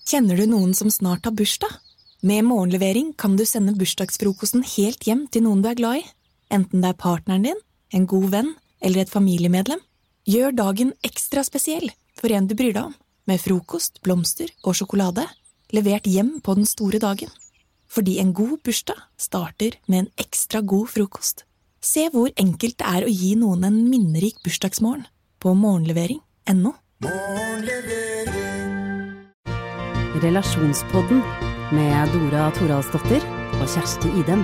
Kjenner du noen som snart har bursdag? Med morgenlevering kan du sende bursdagsfrokosten helt hjem til noen du er glad i. Enten det er partneren din, en god venn eller et familiemedlem. Gjør dagen ekstra spesiell for en du bryr deg om. Med frokost, blomster og sjokolade. Levert hjem på den store dagen. Fordi en god bursdag starter med en ekstra god frokost. Se hvor enkelt det er å gi noen en minnerik bursdagsmorgen på morgenlevering.no. Relasjonspodden med Dora Thoralsdottir og Kjersti Idem.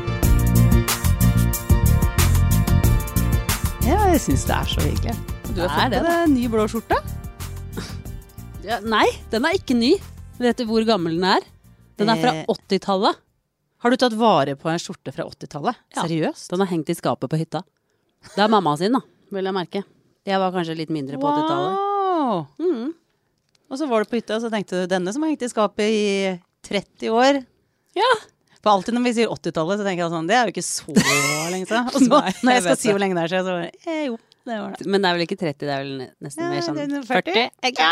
Ja, jeg synes det så hyggelig. Du har fått på deg ny blå skjorte? Ja, nei, den ikke ny. Vet du hvor gammel den er? Den fra 80-tallet. Har du tatt vare på en skjorte fra 80-tallet? Ja. Seriøst? Den har hengt i skapet på hytta. Det er mamma sin da, vil jeg merke. Jeg var kanskje litt mindre på 80-tallet. Wow! Og så var du på hytta, og så tenkte du, denne som har hengt i skapet i 30 år. Ja. For alltid når vi sier 80-tallet, så tenker jeg sånn, det jo ikke så lenge siden. Og så, når jeg skal si hvor lenge det siden, så var det, jo, det var det. Men det vel ikke 30, det vel nesten mer sånn 40? Ja.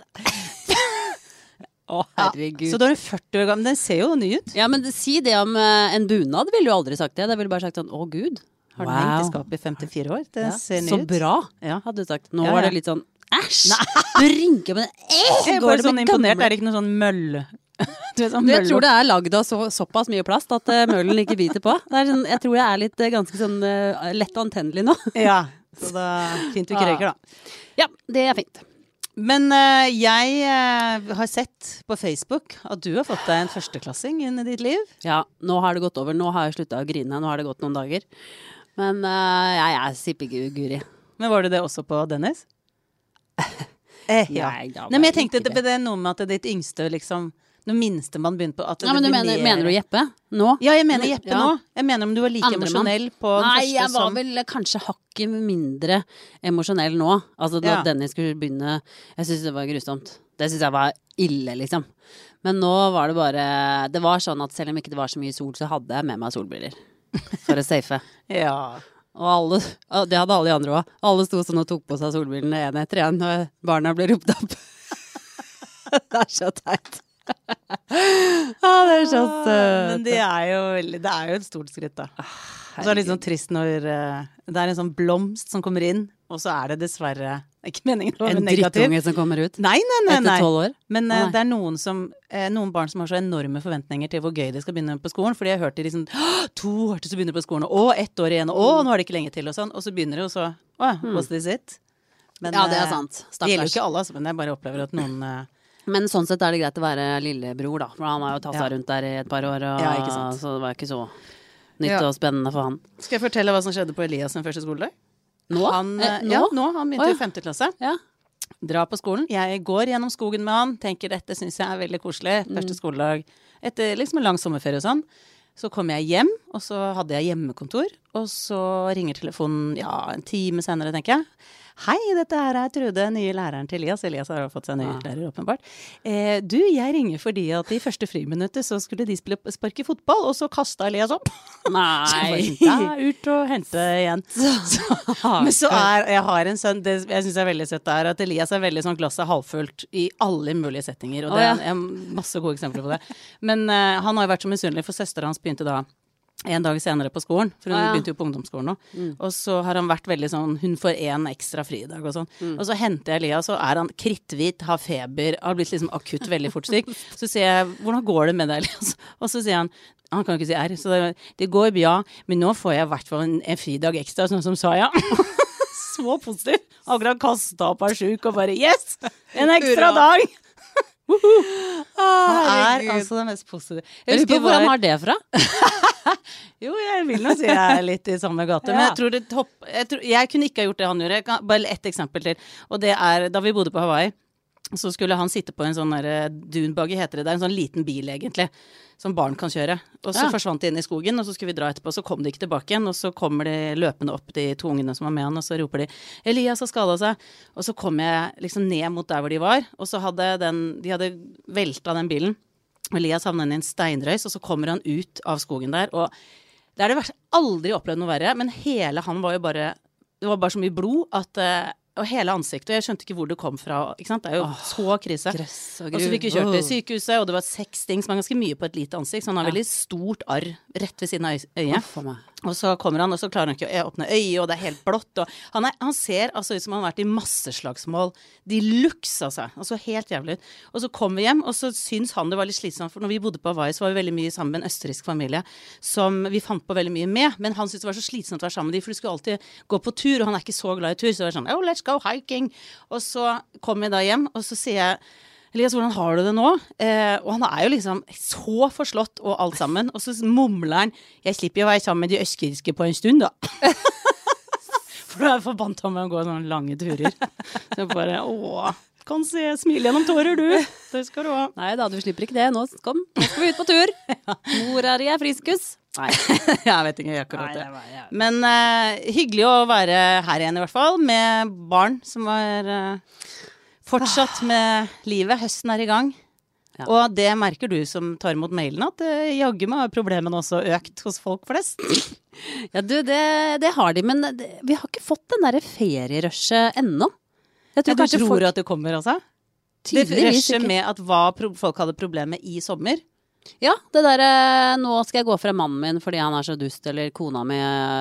Å, herregud. Så da du 40 år gammel, den ser jo ny ut. Ja, men si det om en bunad, ville du aldri sagt det. Det ville bare sagt sånn, å Gud. Har den hengt i skapet i 54 år? Det ser ny ut. Så bra, hadde du sagt. Nå var det litt sånn, æsj! Du rynker med det. Jeg er bare sånn imponert, det ikke noe sånn møll. Sånn jeg tror det laget av såpass mye plast at møllen ikke biter på. Sånn, jeg tror jeg litt ganske sånn lett antennelig nå. Ja, så da fint du ikke røyker da. Ja, det fint. Men jeg har sett på Facebook at du har fått deg en førsteklassing inn i ditt liv. Ja, nå har det gått over. Nå har jeg sluttet å grine. Nå har det gått noen dager. Men jeg sippeguri. Men var det også på Dennis? Ja. Nei, men jeg tenkte det noe med at ditt yngste liksom, når minste man begynte på at ja, men du mener du Jeppe nå? Ja, jeg mener Jeppe nå. Jeg mener om du var like emosjonell på den første som... Nei, jeg var vel kanskje hakket mindre emosjonell nå. Altså da Dennis skulle begynne, jeg synes det var grusomt. Det synes jeg var ille liksom. Men nå var det bare, det var sånn at selv om ikke det var så mye sol, så hadde jeg med meg solbriller. For å safe. Ja. Og det hadde alle de andre også. Alle sto sånn og tok på seg solbrillene en etter en, når barna ble ropt opp. Det så teit. Det så søt. Men det jo et stort skritt da. Og så det litt sånn trist når det en sånn blomst som kommer inn, og så det dessverre ikke meningen å være negativ. En drittunge som kommer ut? Nei. Etter 12 år? Men det noen barn som har så enorme forventninger til hvor gøy de skal begynne på skolen, fordi jeg hørte liksom 2 år til så begynner på skolen, og 1 år igjen, og nå det ikke lenge til, og sånn, og så begynner det, og så, was this it? Men, ja, det sant. Stakkars. Det gjelder jo ikke alle, altså, men jeg bare opplever at noen... Men sånn sett det greit å være lillebror da, for han har jo tatt seg rundt der i et par år, og, så det var ikke så nytt og spennende for han. Skal jeg fortelle hva som skjedde på Elias den første skoledag? Nå? Han begynte i 5. klasse. Ja. Dra på skolen. Jeg går gjennom skogen med han, tenker dette synes jeg veldig koselig. Første skoledag, etter liksom en lang sommerferie og sånn. Så kom jeg hjem, og så hadde jeg hjemmekontor, og så ringer telefonen, en time senere, tenker jeg. Hei, dette her Trude, nye læreren til Elias. Elias har fått seg ny lærer, åpenbart. Du, jeg ringer fordi at i første friminuttet så skulle de sparke fotball, og så kastet Elias opp. Nei. Så ut og hente igjen. Men så jeg har en sønn, det jeg synes veldig søtt at Elias veldig sånn glasset halvfullt i alle mulige settinger, og det masse gode eksempler på det. Men han har jo vært så misunnelig, for søster hans begynte da en dag senere på skolen, for hun begynte jo på ungdomsskolen nå. Og så har han vært veldig sånn, hun får en ekstra fridag og sånn. Og så henter jeg Elias, så han kritthvit, har feber, har blitt liksom akutt veldig fort syk. Så sier jeg, hvordan går det med deg, Elias? Og så sier han kan ikke si så det går bra, men nå får jeg i hvert fall en fridag ekstra, sånn som sa jeg. Så positiv. Akkurat kastet opp av syk og bare, yes! En ekstra dag! Han altså det mest positive. Jeg husker hvor han har det fra? Jo, jeg vil nå si jeg litt i samme gate, men jeg kunne ikke ha gjort det han gjorde. Bare ett eksempel til, og det da vi bodde på Hawaii, så skulle han sitte på en sånn dunbuggy, heter det, en sånn liten bil egentlig, som barn kan kjøre. Og så forsvant de inn i skogen, og så skulle vi dra etterpå, så kom de ikke tilbake igjen, og så kommer de løpende opp, de 2 ungene som var med han, og så roper de, Elias har skadet seg. Og så kom jeg liksom ned mot der hvor de var, og så hadde de hadde veltet den bilen, og Elias havnet inn i en steinrøys, og så kommer han ut av skogen der, og det det verste, aldri opplevd noe verre, men hele han var jo bare, det var bare så mye blod, at og hele ansiktet, og jeg skjønte ikke hvor det kom fra, ikke sant? Det er jo så krise. Og så fikk vi kjørt til sykehuset, og det var 6 ting som er ganske mye på et lite ansikt, så han har veldig stort arr rett ved siden av øyet. Og så kommer han, og så klarer han ikke å åpne øyet, og det er helt blått, og han ser altså ut som han har vært i masseslagsmål. De luksa seg, altså helt jævlig ut. Og så kom vi hjem, og så syns han det var litt slitsomt, for når vi bodde på Hawaii, så var vi veldig mye sammen med en østerriksk familie, som vi fant på veldig mye med, men han syntes det var så slitsomt å være sammen med de, for du skulle alltid gå på tur, og han er ikke så glad i tur, så det var sånn, let's go hiking. Og så kom vi da hjem, og så sier jeg, Elias, hvordan har du det nå? Og han er jo liksom så forslått og alt sammen. Og så mumler han, jeg slipper jo å være sammen med de østerrikske på en stund da. For da er jeg forbannet om å gå sånne lange turer. Så bare, kan se smil gjennom tårer du. Det skal du ha. Nei da, du slipper ikke det. Nå skal vi ut på tur. Mor er jeg friskus. Nei, jeg vet ikke akkurat det. Men hyggelig å være her igjen i hvert fall, med barn som var... fortsatt med livet, høsten er i gang. Ja. Og det merker du som tar imot mailen, at jaggu meg har problemene også økt hos folk flest. Ja, du, det har de, men vi har ikke fått den der ferierushet ennå. Du tror at det kommer også? Det rushet med at folk hadde problemer i sommer? Ja, det der, nå skal jeg gå fra mannen min fordi han er så dust, eller kona mi,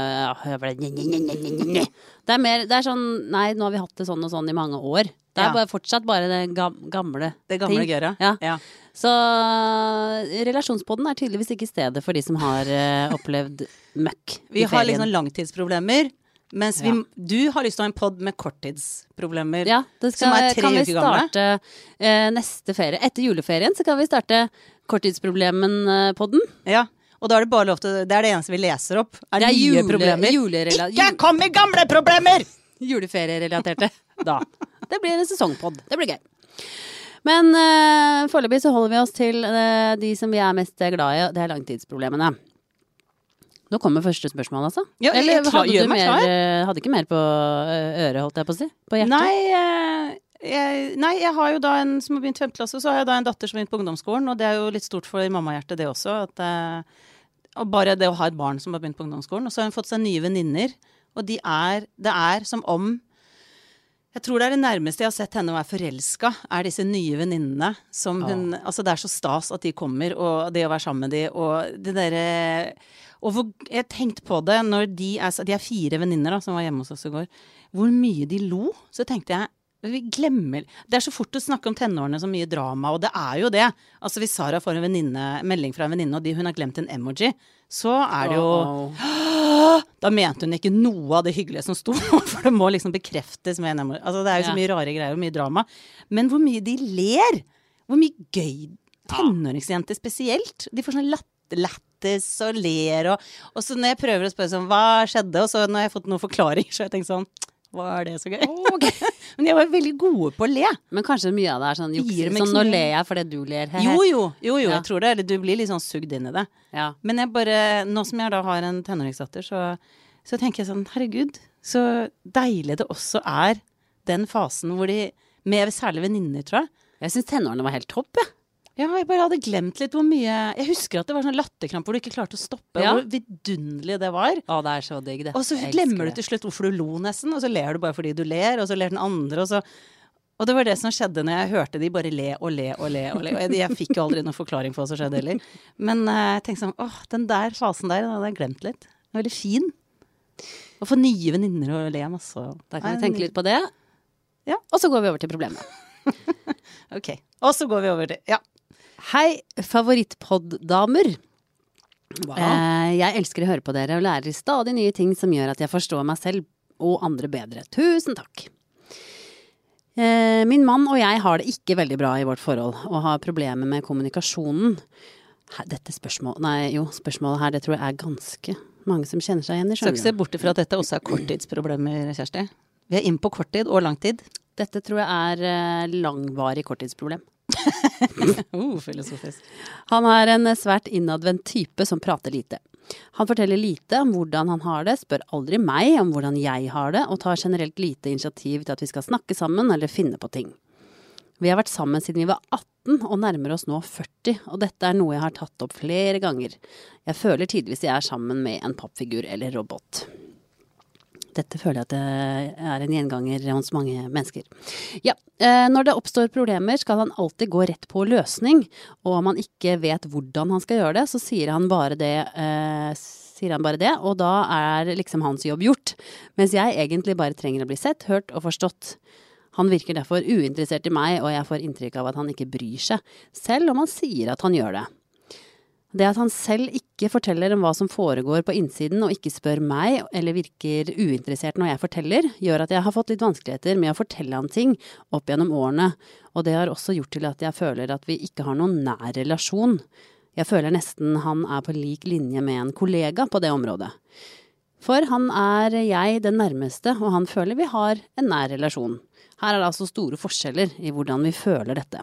det er sånn, nei, nå har vi hatt det sånn og sånn i mange år. Det er fortsatt bare det gamle ting. Gøyre. Ja. Så relasjonspodden er tydeligvis ikke stedet for de som har opplevd møkk. Vi har liksom langtidsproblemer, mens du har lyst til å ha en podd med korttidsproblemer, som er 3 uker gamle. Kan vi starte neste ferie? Etter juleferien så kan vi starte korttidsproblemen-podden. Ja. Og da er det bare lov til, det er det eneste vi leser opp, er nye problemer. Ikke kom med gamle problemer! Juleferierelaterte. Da. Det blir en sesongpodd. Det blir gøy. Men foreløpig så holder vi oss til de som vi er mest glad i, og det er langtidsproblemene. Nå kommer første spørsmål, altså. Ja, eller hadde ikke mer på øret, holdt jeg på å si? På hjertet? Nei, jeg har jo da en som har begynt 5. klasse, så har jeg da en datter som har begynt på ungdomsskolen, og det er jo litt stort for mammahjertet det også, og bare det å ha et barn som har begynt på ungdomsskolen, og så har hun fått seg nye venninner, og det er som om, jeg tror det er det nærmeste jeg har sett henne å være forelsket, er disse nye venninnene, som altså det er så stas at de kommer, og det å være sammen med de, og det der, og jeg tenkte på det, når de er 4 venninner da, som var hjemme hos oss i går, hvor mye de lo, så tenkte jeg, vi glemmer, det er så fort å snakke om tenårene så mye drama, og det er jo det. Altså hvis Sara får en melding fra en venninne, og hun har glemt en emoji, så er det jo, da mente hun ikke noe av det hyggelige som sto, for det må liksom bekreftes med en emoji. Altså det er jo så mye rare greier og mye drama. Men hvor mye de ler, hvor mye gøy, tenåringsjenter spesielt, de får sånn lattes og ler, og så når jeg prøver å spørre sånn, hva skjedde? Og så når jeg har fått noen forklaring, så jeg tenkt sånn, hva er det så gøy? Okay. Men jeg var veldig gode på å le. Men kanskje mye av det er sånn juks, sånn nå ler jeg fordi du ler. Jo, jeg tror det, eller du blir litt sånn sugd inn i det. Ja. Men jeg bare, nå som jeg da har en tenåringsdatter, så tenker jeg sånn, herregud, så deilig det også er den fasen hvor de, med særlig venninner, tror jeg. Jeg synes tenårene var helt topp, ja. Ja, jeg bare hadde glemt litt hvor mye, jeg husker at det var sånn latterkramp hvor du ikke klarte å stoppe, hvor vidunderlig det var. Å, det er så digg det. Og så glemmer du til slutt hvorfor du lo nesten, og så ler du bare fordi du ler, og så ler den andre, og det var det som skjedde når jeg hørte de bare le og le og le, og jeg fikk jo aldri noen forklaring på hva som skjedde heller. Men jeg tenkte sånn, den der fasen der, den hadde jeg glemt litt. Den var veldig fin. Å få nye venninner og le masse. Da kan vi tenke litt på det. Ja. Og så går vi over til problemet. Ok, og så går vi over til, Hei, favorittpodd-damer. Wow. Jeg elsker å høre på dere og lærer stadig nye ting som gjør at jeg forstår meg selv og andre bedre. Tusen takk. Min mann og jeg har det ikke veldig bra i vårt forhold og har problemer med kommunikasjonen. Spørsmålet her, det tror jeg er ganske mange som kjenner seg igjen i. Skal ikke se bort fra at dette også er korttidsproblemer, Kjersti. Vi er inne på korttid og langtid. Dette tror jeg er langvarig korttidsproblem. Filosofisk. Han er en svært innadvendt type som prater lite. Han forteller lite om hvordan han har det, spør aldri meg om hvordan jeg har det, og tar generelt lite initiativ til at vi skal snakke sammen eller finne på ting. Vi har vært sammen siden vi var 18 og nærmer oss nå 40, og dette er noe jeg har tatt opp flere ganger. Jeg føler tidligvis jeg er sammen med en pappfigur eller robot. Dette føler jeg at det en gjenganger hos mange mennesker. Ja, når det oppstår problemer skal han alltid gå rett på løsning, og om han ikke vet hvordan han skal gjøre det, så sier han bare det, og da liksom hans jobb gjort. Mens jeg egentlig bare trenger å bli sett, hørt og forstått. Han virker derfor uinteressert i meg, og jeg får inntrykk av at han ikke bryr seg, selv om han sier at han gjør det. Det at han selv ikke forteller om hva som foregår på innsiden og ikke spør meg, eller virker uinteressert når jeg forteller, gjør at jeg har fått litt vanskeligheter med å fortelle han ting opp gjennom årene, og det har også gjort til at jeg føler at vi ikke har noen nær relasjon. Jeg føler nesten han på lik linje med en kollega på det området. For han jeg den nærmeste, og han føler vi har en nær relasjon. Her det altså store forskjeller i hvordan vi føler dette.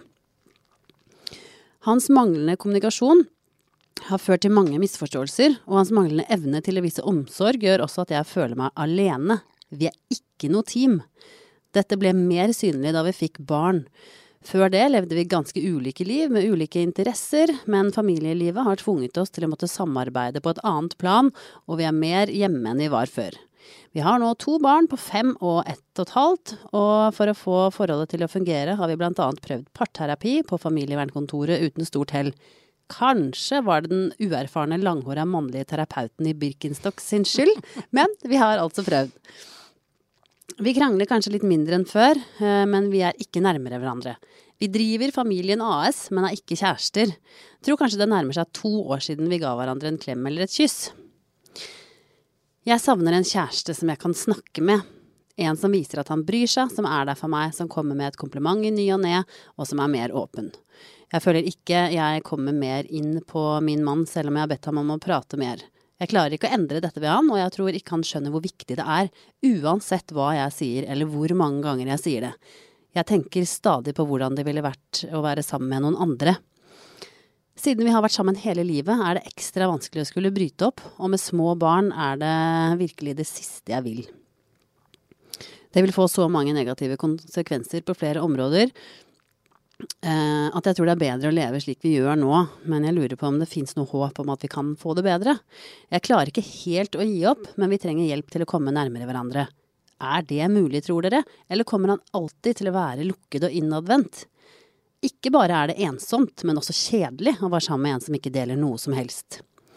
Hans manglende kommunikasjon har ført til mange misforståelser, og hans manglende evne til å vise omsorg gjør også at jeg føler meg alene. Vi ikke noe team. Dette ble mer synlig da vi fikk barn. Før det levde vi ganske ulike liv med ulike interesser, men familielivet har tvunget oss til å måtte samarbeide på et annet plan, og vi mer hjemme enn vi var før. Vi har nå 2 barn på 5 og 1,5, og for å få forholdet til å fungere har vi blant annet prøvd parterapi på familievernkontoret uten stort hell. Kanskje var det den uerfarne langhåra mannlige terapeuten i Birkenstock sin skyld, men vi har altså prøvd. Vi krangler kanskje litt mindre enn før, men vi ikke nærmere hverandre. Vi driver familien AS, men ikke kjærester. Tror kanskje det nærmer seg 2 år siden vi ga hverandre en klem eller et kyss. Jeg savner en kjæreste som jeg kan snakke med. En som viser at han bryr seg, som der for meg, som kommer med et kompliment i ny og ne, og som mer åpen. Jeg føler ikke jeg kommer mer inn på min mann, selv om jeg har bedt ham om å prate mer. Jeg klarer ikke å endre dette ved han, og jeg tror ikke han skjønner hvor viktig det uansett hva jeg sier, eller hvor mange ganger jeg sier det. Jeg tenker stadig på hvordan det ville vært å være sammen med noen andre. Siden vi har vært sammen hele livet, det ekstra vanskelig å skulle bryte opp, og med små barn det virkelig det siste jeg vil. Det vil få så mange negative konsekvenser på flere områder, at jeg tror det bedre å leve slik vi gjør nå, men jeg lurer på om det finnes noe håp om at vi kan få det bedre. Jeg klarer ikke helt å gi opp, men vi trenger hjelp til å komme nærmere hverandre. Det mulig, tror dere? Eller kommer han alltid til å være lukket og innadvendt? Ikke bare det ensomt, men også kjedelig å være sammen med en som ikke deler noe som helst.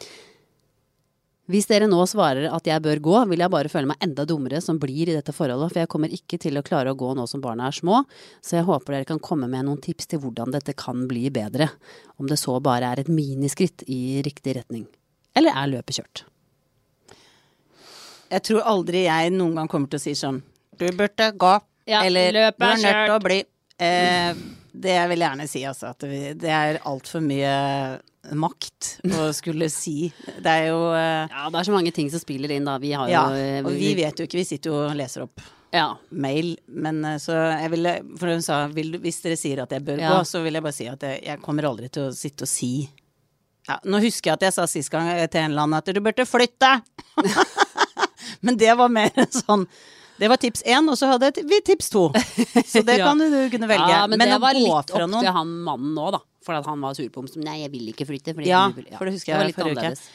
Hvis dere nå svarer at jeg bør gå, vil jeg bare føle meg enda dummere som blir i dette forholdet, for jeg kommer ikke til å klare å gå nå som barna små, så jeg håper dere kan komme med noen tips til hvordan dette kan bli bedre, om det så bare et miniskritt i riktig retning. Eller løpet kjørt? Jeg tror aldri jeg noen gang kommer til å si sånn, du burde gå, eller du nødt til å bli. Det jeg vil gjerne si, altså, at det alt for mye makt å skulle si. Det jo ja, det så mange ting som spiller inn da. Vi har jo og vi vet jo ikke, vi sitter jo og leser opp mail, men så jeg ville, for hun sa, hvis dere sier at jeg bør gå, så vil jeg bare si at jeg kommer aldri til å sitte og si nå husker jeg at jeg sa sist gang til en eller annen at du burde flytte men det var mer sånn det var tips 1, og så hadde vi tips 2. Så det kan du kunne velge. Ja, men det var litt opp til han mannen nå da. For at han var sur på om, nei, jeg vil ikke flytte. For det husker jeg litt annerledes.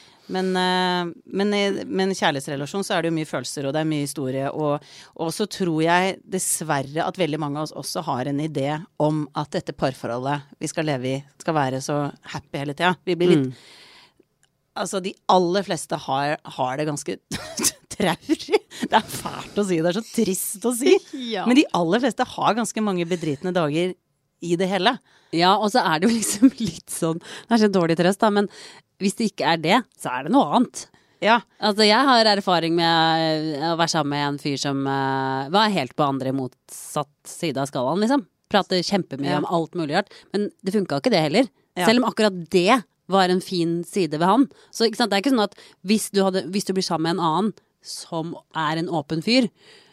Men i en kjærlighetsrelasjon så det jo mye følelser, og det mye historie, og så tror jeg dessverre at veldig mange av oss også har en idé om at dette parforholdet vi skal leve i, skal være så happy hele tiden. Vi blir litt, altså de aller fleste har det ganske traurig. Det fælt å si, det så trist å si. Men de aller fleste har ganske mange bedritne dager i det hele. Ja, og så det jo liksom litt sånn, det så dårlig trøst da, men hvis det ikke det, så det noe annet. Ja. Altså, jeg har erfaring med å være sammen med en fyr som var helt på andre motsatt side av skalaen, liksom. Prater kjempemye om alt mulig rart, men det funket ikke det heller. Selv om akkurat det var en fin side ved han. Så ikke sant, det ikke sånn at hvis du blir sammen med en annen som en åpen fyr,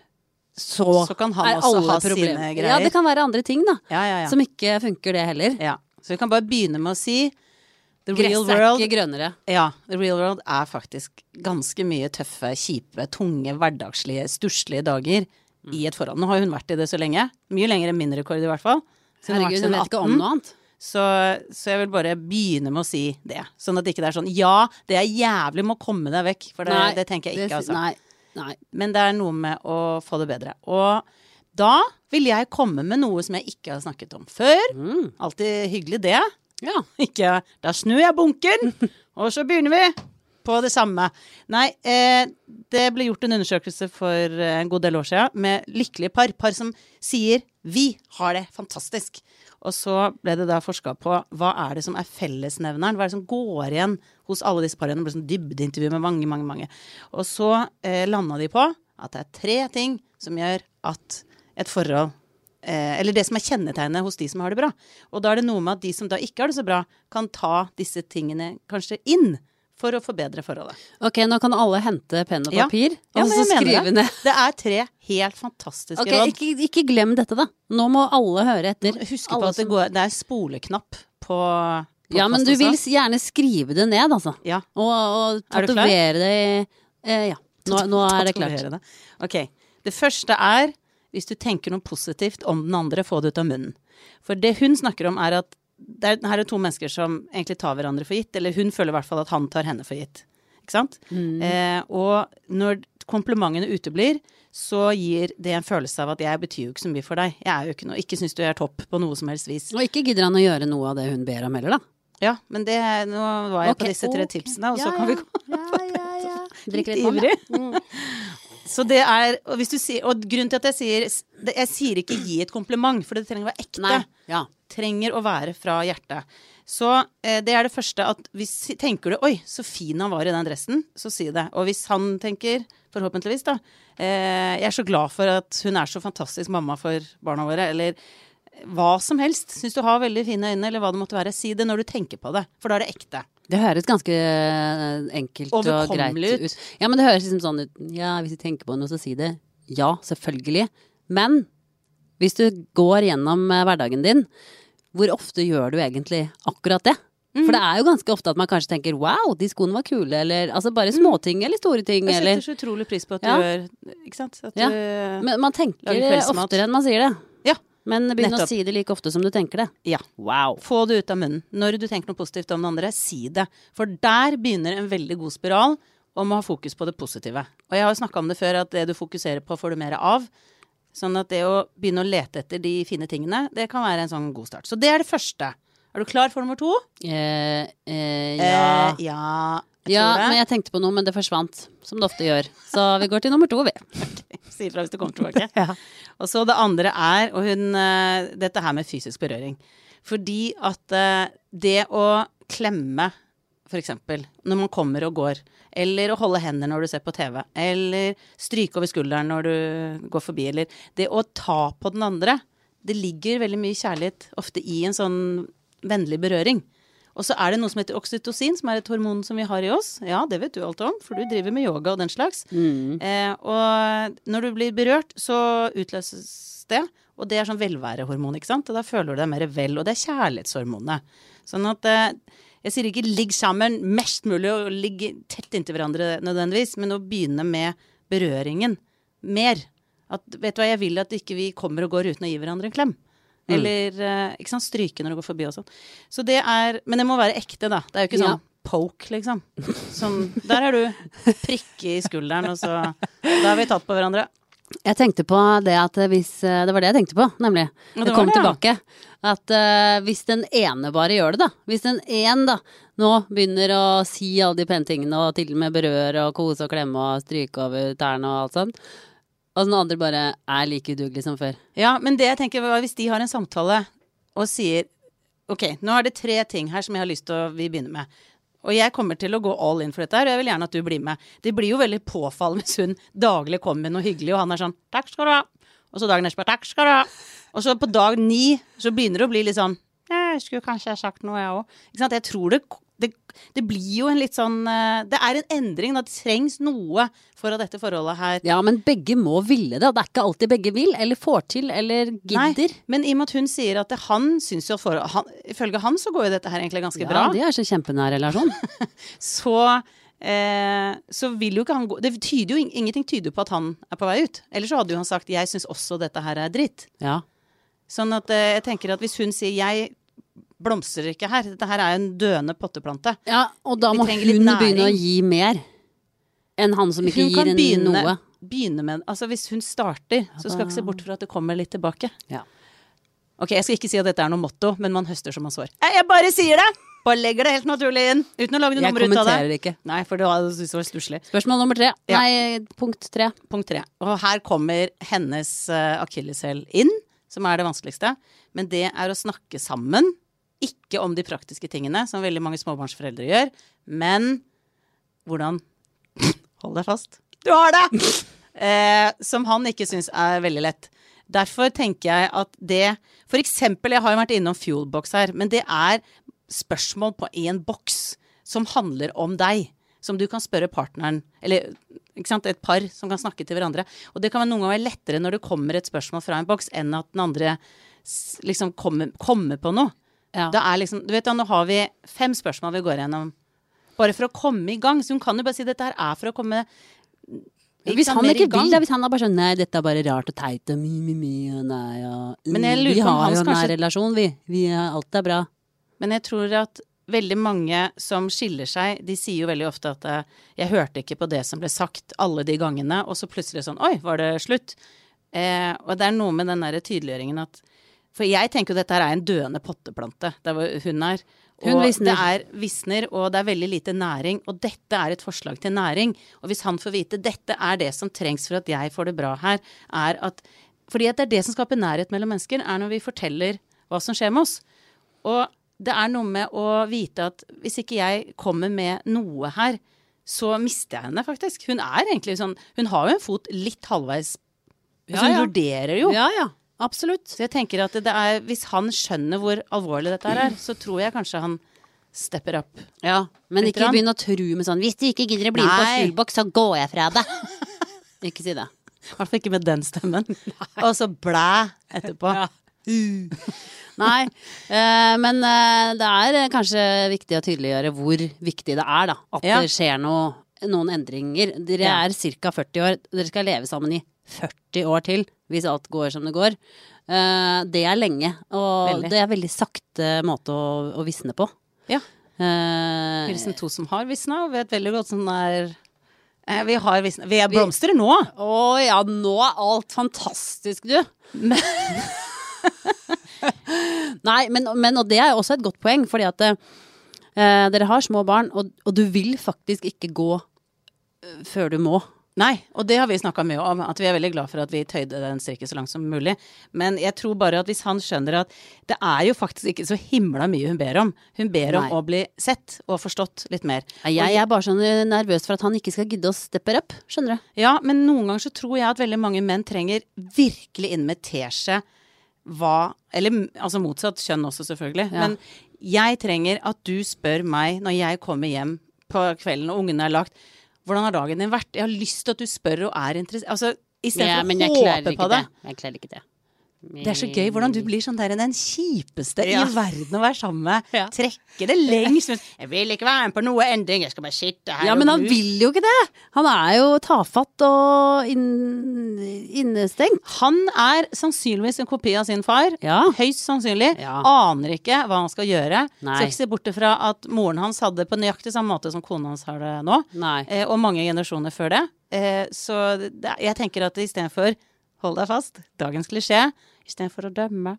så kan han også ha sine greier. Ja, det kan være andre ting da, som ikke funker det heller. Ja, så vi kan bare begynne med å si Gresset ikke grønnere. Ja, the real world faktisk ganske mye tøffe, kjipe, tunge, hverdagslige, stusslige dager i et forhold. Nå har hun vært i det så lenge, mye lenger enn min rekord i hvert fall. Herregud, hun vet ikke om noe annet. Så jeg vil bare begynne med å si det. Sånn at det ikke sånn, det jævlig må komme deg vekk, for det tenker jeg ikke, altså. Nei. Nei. Men det noe med å få det bedre. Og da vil jeg komme med noe som jeg ikke har snakket om før. Alltid hyggelig det. Ja. Ikke, da snur jeg bunken, og så begynner vi på det samme. Nei, det ble gjort en undersøkelse for en god del år siden med lykkelige par som sier, vi har det fantastisk. Og så ble det da forsket på, hva det som fellesnevneren? Hva det som går igjen hos alle disse parene? Det ble sånn dybdeintervju med mange. Og så landet de på at det 3 ting som gjør at et forhold, eller det som kjennetegnet hos de som har det bra. Og da det noe med at de som da ikke har det så bra, kan ta disse tingene kanskje inn for å forbedre forholdet. Ok, nå kan alle hente penn og papir, og så skrive ned. Det 3 helt fantastiske råd. Ok, ikke glem dette da. Nå må alle høre etter. Husk på at det spoleknapp på ja, men du vil gjerne skrive det ned, altså. Ja. Og tatovere det ja, nå det klart. Det. Ok, det første hvis du tenker noe positivt om den andre, få det ut av munnen. For det hun snakker om at her 2 mennesker som egentlig tar hverandre for gitt, eller hun føler I hvert fall at han tar henne for gitt. Ikke sant? Og når komplimentene uteblir, så gir det en følelse av at jeg betyr jo ikke så mye for deg. Jeg jo ikke noe, ikke synes du topp på noe som helst vis. Og ikke gidder han å gjøre noe av det hun ber om heller da? Ja, men nå var jeg på disse 3 tipsene, og så kan vi gå på Drikk litt ivrig. Så det og hvis du sier, og grunnen til at jeg sier ikke gi et kompliment, for det trenger å være ekte. Nei, ja. Trenger å være fra hjertet. Så det det første at hvis tenker du, oi, så fin han var I den dressen, så si det. Og hvis han tenker, forhåpentligvis da, jeg så glad for at hun så fantastisk mamma for barna våre, eller hva som helst, synes du har veldig fine øyne, eller hva det måtte være, si det når du tenker på det, for da det ekte. Det høres ganske enkelt og greit ut. Ja, men det høres liksom sånn ut, ja, hvis du tenker på noe, så si det. Ja, selvfølgelig. Men hvis du går gjennom hverdagen din, hvor ofte gjør du egentlig akkurat det? For det jo ganske ofte at man kanskje tenker, wow, de skoene var kule, eller altså bare småting eller store ting. Jeg setter så utrolig pris på at du gjør, ikke sant? At ja. Men man tenker oftere enn man sier det. Ja. Men begynn å si det like ofte som du tenker det. Ja. Wow. Få det ut av munnen. Når du tenker noe positivt om den andre, si det. For der begynner en veldig god spiral om å ha fokus på det positive. Og jeg har jo snakket om det før, at det du fokuserer på får du mer av. Sånn at det å begynne å lete etter de fine tingene, det kan være en sånn god start. Så det det første. Du klar for nummer 2? Ja. Ja, men jeg tenkte på noe, men det forsvant, som det ofte gjør. Så vi går til nummer 2, vi. Okay. Si fra hvis du kommer tilbake. Ja. Og så det andre og dette her med fysisk berøring. Fordi at det å klemme, for eksempel, når man kommer og går, eller å holde hender når du ser på TV, eller stryke over skulderen når du går forbi, eller det å ta på den andre, det ligger veldig mye kjærlighet ofte I en sånn vennlig berøring. Og så det noe som heter oksytocin, som et hormon som vi har I oss. Ja, det vet du alt om, for du driver med yoga og den slags. Og når du blir berørt, så utløses det, og det sånn velværehormon, ikke sant? Og da føler du deg mer vel, og det kjærlighetshormonet. Sånn at jeg sier ikke ligg sammen mest mulig og ligge tett inntil hverandre nødvendigvis, men å begynne med berøringen mer. At, vet du hva, jeg vil at ikke vi kommer og går uten å gi hverandre en klem. Eller, ikke sant, stryke når du går forbi og sånn. Så det men det må være ekte da. Det jo ikke sånn poke, liksom. Sånn, der du prikke I skulderen, og så da har vi tatt på hverandre. Jeg tenkte på det at hvis, det var det jeg tenkte på, nemlig. Det kom tilbake. At hvis den ene bare gjør det da, hvis den en da, nå begynner å si alle de pene tingene, og til og med berøre og kose og klemme og stryke over tærne og alt sånt, og den andre bare like udugelig som før. Ja, men det jeg tenker var hvis de har en samtale og sier, ok, nå det 3 ting her som jeg har lyst til å vi begynne med. Og jeg kommer til å gå all in for dette her, og jeg vil gjerne at du blir med. Det blir jo veldig påfallende hvis hun daglig kommer med noe hyggelig, og han sånn, takk skal du ha. Og så dagen etterpå, takk skal du ha. Og så på dag 9, så begynner det å bli litt sånn, jeg skulle kanskje ha sagt noe jeg også. Ikke sant? Jeg tror det blir jo en litt sånn, det en endring, det trengs noe for at dette forholdet her. Ja, men begge må ville det, og det ikke alltid begge vil, eller får til, eller gidder. Nei, men I og med at hun sier at han synes jo ifølge han så går jo dette her egentlig ganske bra. Ja, de så kjempenær relasjon. så vil jo ikke han gå, det tyder jo, ingenting tyder på at han på vei ut. Ellers så hadde jo han sagt, jeg synes også dette her dritt. Ja. Sånn at jeg tenker at hvis hun sier, jeg blomstrer ikke her, dette her en døende potteplante. Ja, og da må hun begynne å gi mer enn han som ikke gir noe. begynne med, altså hvis hun starter, så skal ikke se bort fra at det kommer litt tilbake. Ja. Ok, jeg skal ikke si at dette noe motto, men man høster som man sår. Jeg bare sier det! Bare legger det helt naturlig inn, uten å lage det nummer ut av det. Jeg kommenterer ikke. Nei, for det var stusselig. Spørsmål nummer 3. Ja. Nei, punkt 3. Punkt 3. Og her kommer hennes akilleshæl inn, som det vanskeligste. Men det å snakke sammen, ikke om de praktiske tingene, som veldig mange småbarnsforeldre gjør, men hvordan, hold deg fast, du har det! Som han ikke synes veldig lett. Derfor tenker jeg at det, for eksempel, jeg har jo vært innom Fuelbox her, men det spørsmål på en boks som handler om deg, som du kan spørre partneren, eller ikke sant, et par som kan snakke til hverandre. Og det kan noen ganger være lettere når det kommer et spørsmål fra en boks, enn at den andre liksom kommer på noe. Ja. Det liksom, du vet da, nå har vi 5 spørsmål vi går gjennom, bare for å komme i gang. Så hun kan jo bare si, dette her for å komme hvis han ikke vil det, hvis han bare sånn, nei, dette bare rart og teit og nei, ja. Men jeg lurer på om han kanskje... Vi har jo en nær relasjon, alt bra. Men jeg tror at veldig mange som skiller seg, de sier jo veldig ofte at jeg hørte ikke på det som ble sagt alle de gangene, og så plutselig sånn, oi, var det slutt? Og det noe med den der tydeliggjøringen at, for jeg tenker jo dette her en døende potteplante, der hun Hun visner. Det visner, og det veldig lite næring, og dette et forslag til næring. Og hvis han får vite, dette det som trengs for at jeg får det bra her, at, fordi at det det som skaper nærhet mellom mennesker, når vi forteller hva som skjer med oss. Og det noe med å vite at hvis ikke jeg kommer med noe her, så mister jeg henne faktisk. Hun egentlig sånn, hun har jo en fot litt halvveis, så hun vurderer jo. Ja, ja. Absolutt. Så jeg tenker at det hvis han skjønner hvor alvorlig dette så tror jeg kanskje han stepper opp. Ja, men ikke begynn å tro med sånn, hvis du ikke gidder å bli på Fuelbox, så går jeg fra deg. Ikke si det. I hvert fall ikke med den stemmen. Og så blæ etterpå. Ja. Nei, men det kanskje viktig å tydeliggjøre hvor viktig det da. At det skjer noen endringer. Dere cirka 40 år, dere skal leve sammen i 40 år til, hvis alt går som det går. Det lenge, og veldig. Det veldig sakte måte å visne på. Ja. Hilsen 2 som har visna, og vet veldig godt som vi har visna. Vi blomstrer nå. Ja, nå alt fantastisk, du. Nei, men og det også et godt poeng, fordi at dere har små barn, og du vil faktisk ikke gå før du må. Nei, og det har vi snakket mye om, at vi veldig glad for at vi tøyde den strikken så langt som mulig. Men jeg tror bare at hvis han skjønner at det jo faktisk ikke så himla mye hun ber om. Hun ber om å bli sett og forstått litt mer. Jeg bare sånn nervøs for at han ikke skal gidde å steppe opp, skjønner du? Ja, men noen ganger så tror jeg at veldig mange menn trenger virkelig invitere seg eller altså motsatt kjønn også selvfølgelig. Ja. Men jeg trenger at du spør meg når jeg kommer hjem på kvelden og ungen lagt, hvordan har dagen din vært? Jeg har lyst til at du spør og interessert. Altså, i stedet for å håpe på det. Jeg klarer ikke det. Det så gøy hvordan du blir sånn den kjipeste i verden å være sammen med. Ja. Trekker det lengst. Jeg vil ikke være med på noe endring, jeg skal bare sitte her. Ja, men han vil jo ikke det. Han jo tafatt og innestengt. Han sannsynligvis en kopi av sin far. Ja. Høyst sannsynlig. Ja. Aner ikke hva han skal gjøre. Nei. Så ikke se bort fra at moren hans hadde på nøyaktig samme måte som kona hans har det nå. Nei. Og mange generasjoner før det. Så jeg tenker at i stedet for hold deg fast, dagens klisjé, i stedet for å dømme,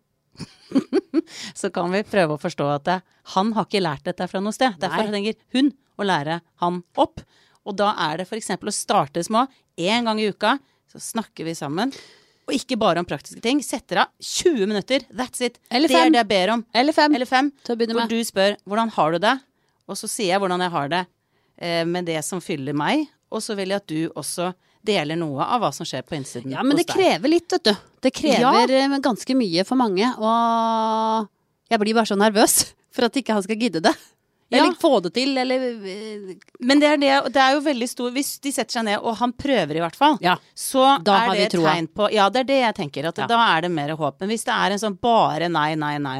så kan vi prøve å forstå at han har ikke lært dette fra noe sted. Derfor trenger hun å lære han opp. Og da det for eksempel å starte små, 1 gang i uka, så snakker vi sammen. Og ikke bare om praktiske ting. Setter av 20 minutter, that's it. Eller 5. Det jeg ber om. Eller 5. Til å begynne med. Hvor du spør, hvordan har du det? Og så sier jeg hvordan jeg har det med det som fyller meg. Og så vil jeg at du også deler noe av hva som skjer på innsiden. Ja, men det krever litt, vet du. Det krever ganske mye for mange, og jeg blir bare så nervøs for at ikke han skal gidde det. Eller få det til, eller... Men det jo veldig stor, hvis de setter seg ned, og han prøver i hvert fall, så det et tegn på... Ja, det det jeg tenker, at da det mer håp. Men hvis det en sånn bare nei,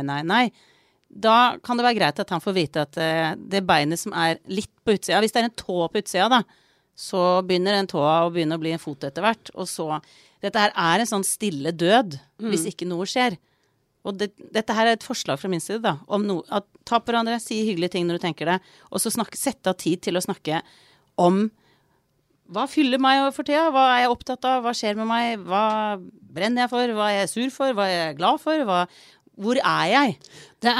da kan det være greit at han får vite at det beinet som litt på utsida, hvis det en tå på utsida da, så begynner den tåa å begynne å bli en fot etter hvert, og så, dette her en sånn stille død, hvis ikke noe skjer. Og dette her et forslag fra min side da, om at ta på hverandre, si hyggelige ting når du tenker det, og så sette av tid til å snakke om hva fyller meg for tida? Hva er jeg opptatt av? Hva skjer med meg? Hva brenner jeg for? Hva er jeg sur for? Hva er jeg glad for? Hvor er jeg? Det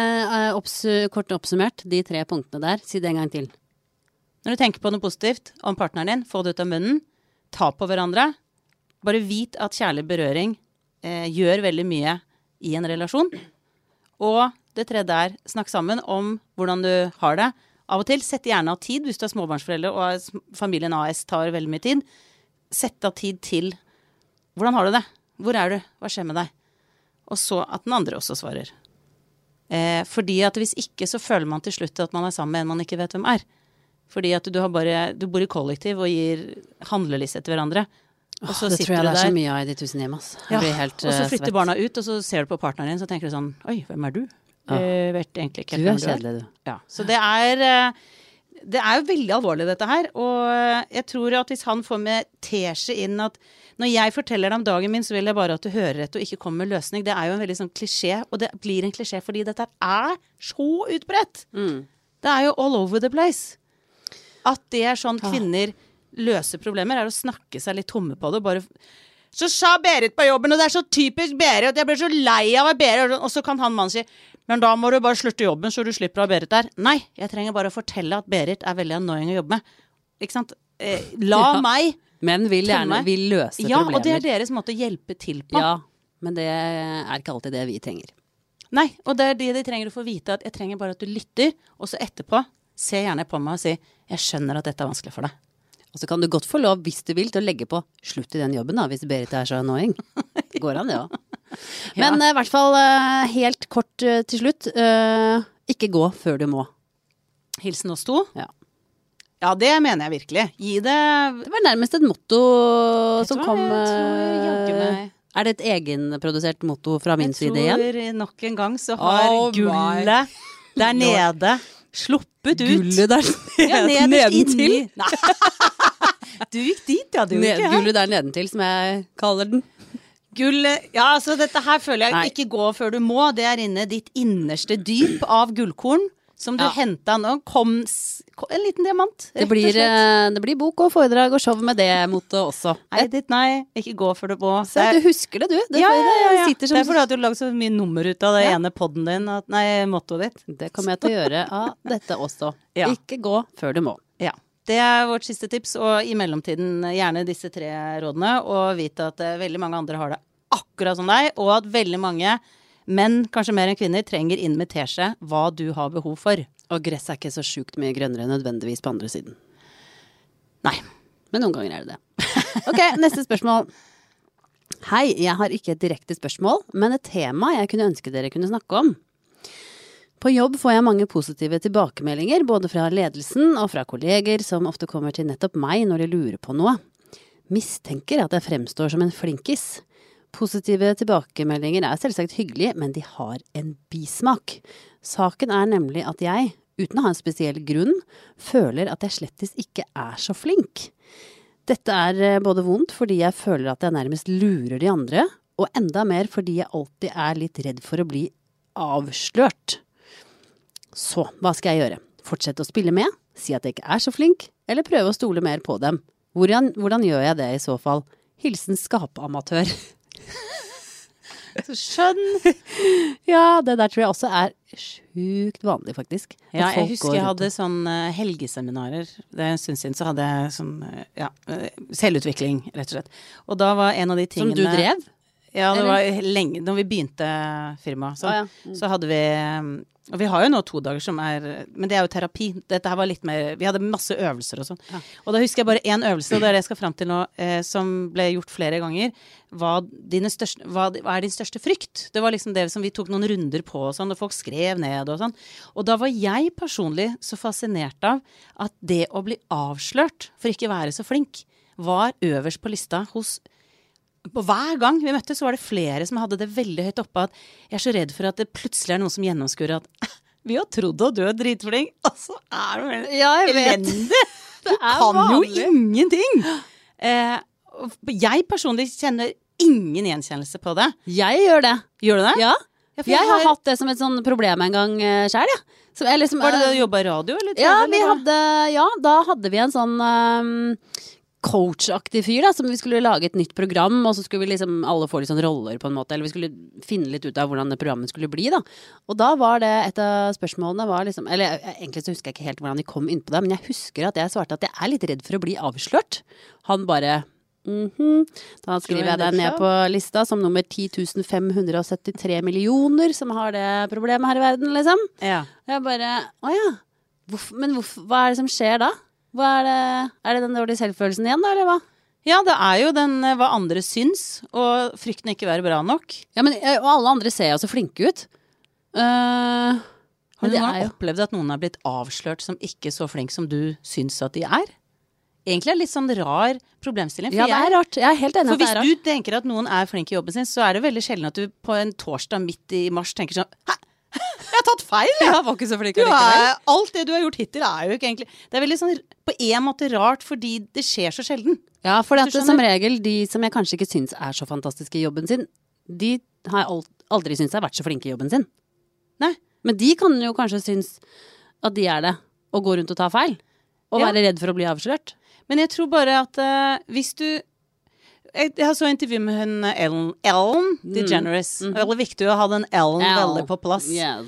kort oppsummert, de 3 punktene der. Si det en gang til. Når du tenker på noe positivt om partneren din, få det ut av munnen, ta på hverandre. Bare vit at kjærlig berøring gjør veldig mye i en relasjon. Og det 3. Snakk sammen om hvordan du har det. Av og til, sett gjerne av tid, hvis du er småbarnsforeldre og familien AS tar veldig mye tid. Sett av tid til hvordan har du det? Hvor er du? Hva skjer med deg? Og så at den andre også svarer. Fordi at hvis ikke, så føler man til slutt at man er sammen med en man ikke vet hvem er. Fordi at du bor i kollektiv og gir handleliste til hverandre. Og så det tror jeg det er så mye av i de 1000 hjem, ass. Ja, og så flytter barna ut, og så ser du på partneren din, så tenker du sånn, oi, hvem er du? Vet egentlig ikke helt hvem du er. Kjedelig, du. Ja, så det er jo veldig alvorlig dette her, og jeg tror at hvis han får med teskje inn at når jeg forteller deg om dagen min, så vil jeg bare at du hører etter og ikke kommer med løsning. Det er jo en veldig sånn klisjé, og det blir en klisjé fordi dette er så utbredt. Det er jo all over the place. At det er sånn kvinner løser problemer, er å snakke seg litt tomme på det, bare så sa Berit på jobben, og det er så typisk Berit, jeg ble så lei av Berit, og så kan han mannen si, men da må du bare slutte jobben, så du slipper å ha Berit der. Nei, jeg trenger bare å fortelle at Berit er veldig annoying å jobbe med. Ikke sant? Meg men vil løse problemer. Ja, og det er deres måte å hjelpe til på. Ja, men det er ikke alltid det vi trenger. Nei, og det er det de trenger å få vite, at jeg trenger bare at du lytter, og så etterpå, se gjerne på meg og si, jeg skjønner at dette er vanskelig for deg. Og så kan du godt få lov, hvis du vil, til å legge på slutt i den jobben da, hvis Berit er så annoying. Går an, ja. Men i hvert fall helt kort til slutt, ikke gå før du må. Hilsen oss 2? Ja. Ja, det mener jeg virkelig. Gi det... Det var nærmest et motto som kom... Er det et egenprodusert motto fra min side igjen? Jeg tror nok en gang så har gullet der nede sluppet ut. Gullet der nedentil. Du gikk dit, ja, du ikke. Gullet der nedentil, som jeg kaller den. Gullet, ja, altså dette her føler jeg ikke gå før du må. Det er inne ditt innerste dyp av gullkorn, som du hentet nå. Kom en liten diamant. Det blir bok og foredrag og show med det motto også. Nei, ikke gå før du må. Så du husker det, du. Ja. Det er fordi at du har laget så mye nummer ut av det ene podden din, mottoet ditt. Det kommer jeg til å gjøre av dette også. Ja. Ikke gå før du må. Ja. Det er vårt siste tips, og i mellomtiden gjerne disse 3 rådene, og vite at veldig mange andre har det akkurat som deg, og at veldig mange menn, kanskje mer enn kvinner, trenger inn med teskje hva du har behov for. Og gress er ikke så sjukt mye grønnere nødvendigvis på andre siden. Nei. Men noen ganger er det det. Ok, neste spørsmål. Hei, jeg har ikke et direkte spørsmål, men et tema jeg kunne ønske dere kunne snakke om. På jobb får jeg mange positive tilbakemeldinger, både fra ledelsen og fra kolleger, som ofte kommer til nettopp meg når de lurer på noe. Mistenker at jeg fremstår som en flinkis. Positive tilbakemeldinger er selvsagt hyggelige, men de har en bismak. Saken er nemlig at jeg, uten å ha en spesiell grunn, føler at jeg slettes ikke er så flink. Dette er både vondt fordi jeg føler at jeg nærmest lurer de andre, og enda mer fordi jeg alltid er litt redd for å bli avslørt. Så, hva skal jeg gjøre? Fortsette å spille med? Si at jeg ikke er så flink? Eller prøve å stole mer på dem? Hvordan gjør jeg det i så fall? Hilsen skapamatør. Så skjønn! Ja, det der tror jeg også er sjukt vanlig, faktisk. Ja, jeg husker jeg hadde sånn helgeseminarer. Det er en stund siden, så hadde jeg sånn, selvutvikling, rett og slett. Og da var en av de tingene... Som du drev? Ja, det var lenge, når vi begynte firma, så hadde vi... Og vi har jo nå 2 dager som men det er jo terapi. Dette her var litt mer, vi hadde masse øvelser og sånn. Ja. Og da husker jeg bare en øvelse, og det er det jeg skal frem til nå, som ble gjort flere ganger. Hva er din største frykt? Det var liksom det som vi tok noen runder på og sånn, og folk skrev ned og sånn. Og da var jeg personlig så fascinert av at det å bli avslørt for ikke være så flink, var øverst på lista på hver gang vi møttes, så var det flere som hadde det veldig høyt oppe, at jeg er så redd for at det plutselig er noen som gjennomskuer at vi har trodd at du er dritflink, og så er du elendig. Du kan jo ingenting. Jeg personlig kjenner ingen gjenkjennelse på det. Jeg gjør det. Gjør du det? Ja. Jeg har hatt det som et sånn problem en gang selv, ja. Var det da du jobbet i radio? Eller ja, da hadde vi en sånn coachaktig fyr da, som vi skulle lage et nytt program, og så skulle vi liksom alle få litt sånn roller på en måte, eller vi skulle finne litt ut av hvordan det programmet skulle bli da. Og da var det et av spørsmålene var liksom, eller egentlig så husker jeg ikke helt hvordan vi kom inn på det, men jeg husker at jeg svarte at jeg litt redd for å bli avslørt. Han bare, da skriver jeg deg ned på lista som nummer 10.573 millioner som har det problemet her i verden, liksom. Ja. Jeg bare, men hva det som skjer da? Er det den dårlige selvfølelsen igjen da, eller hva? Ja, det jo den hva andre syns, og frykten ikke være bra nok. Ja, men og alle andre ser jo så flinke ut. Har du noen gang opplevd at noen har blitt avslørt som ikke så flink som du syns at de er? Egentlig litt sånn rar problemstilling. Ja, det rart. Jeg helt enig at det rart. For hvis du tenker at noen flink i jobben sin, så det veldig sjelden at du på en torsdag midt i mars tenker sånn, hæ? Jeg har tatt feil, jeg var ikke så flink alt det du har gjort hittil jo ikke egentlig. Det veldig sånn på en måte rart, fordi det skjer så sjelden. Ja, for det som regel, de som jeg kanskje ikke syns så fantastiske i jobben sin, de har aldri syns jeg har vært så flinke i jobben sin. Nei. Men de kan jo kanskje synes at de det, og gå rundt og ta feil, og være redd for å bli avslørt. Men jeg tror bare at hvis du jeg har så intervju med hun Ellen DeGeneres. Det veldig viktig å ha den Ellen veldig på plass. Yes.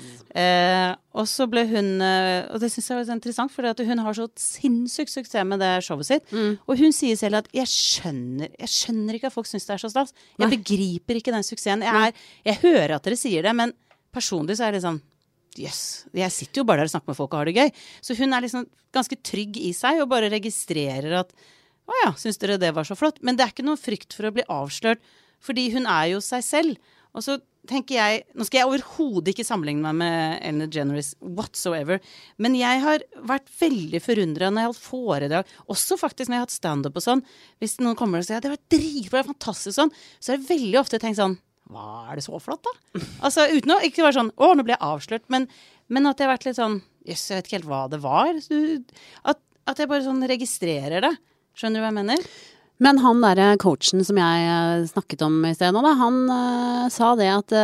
Og så ble hun, og det synes jeg var så interessant, for hun har så sinnssykt suksess med det showet sitt. Og hun sier selv at jeg skjønner ikke at folk synes det så stas. Jeg begriper ikke den suksessen. Jeg hører at dere sier det, men personlig så det sånn, yes, jeg sitter jo bare der og snakker med folk og har det gøy. Så hun liksom ganske trygg i seg og bare registrerer at synes dere det var så flott? Men det ikke noen frykt for å bli avslørt, fordi hun jo seg selv. Og så tenker jeg, nå skal jeg overhodet ikke sammenligne meg med Ellen DeGeneres whatsoever, men jeg har vært veldig forundret når jeg har hatt foredrag, også faktisk når jeg har hatt stand-up og sånn. Hvis noen kommer og sier, det var dritbra, det fantastisk sånn, så det veldig ofte tenkt sånn, hva det så flott da? Altså uten å ikke være sånn, nå ble jeg avslørt, men at jeg har vært litt sånn, yes, jeg vet ikke helt hva det var. At jeg bare sånn registrerer det. Skjønner du hva jeg mener? Men han der coachen som jeg snakket om i sted nå da, han sa det at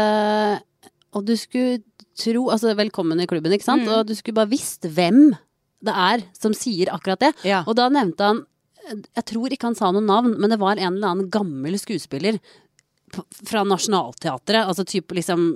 og du skulle tro, altså velkommen i klubben, ikke sant? Og du skulle bare visst hvem det som sier akkurat det. Ja. Og da nevnte han, jeg tror ikke han sa noen navn, men det var en eller annen gammel skuespiller fra Nationalteatret, altså typ liksom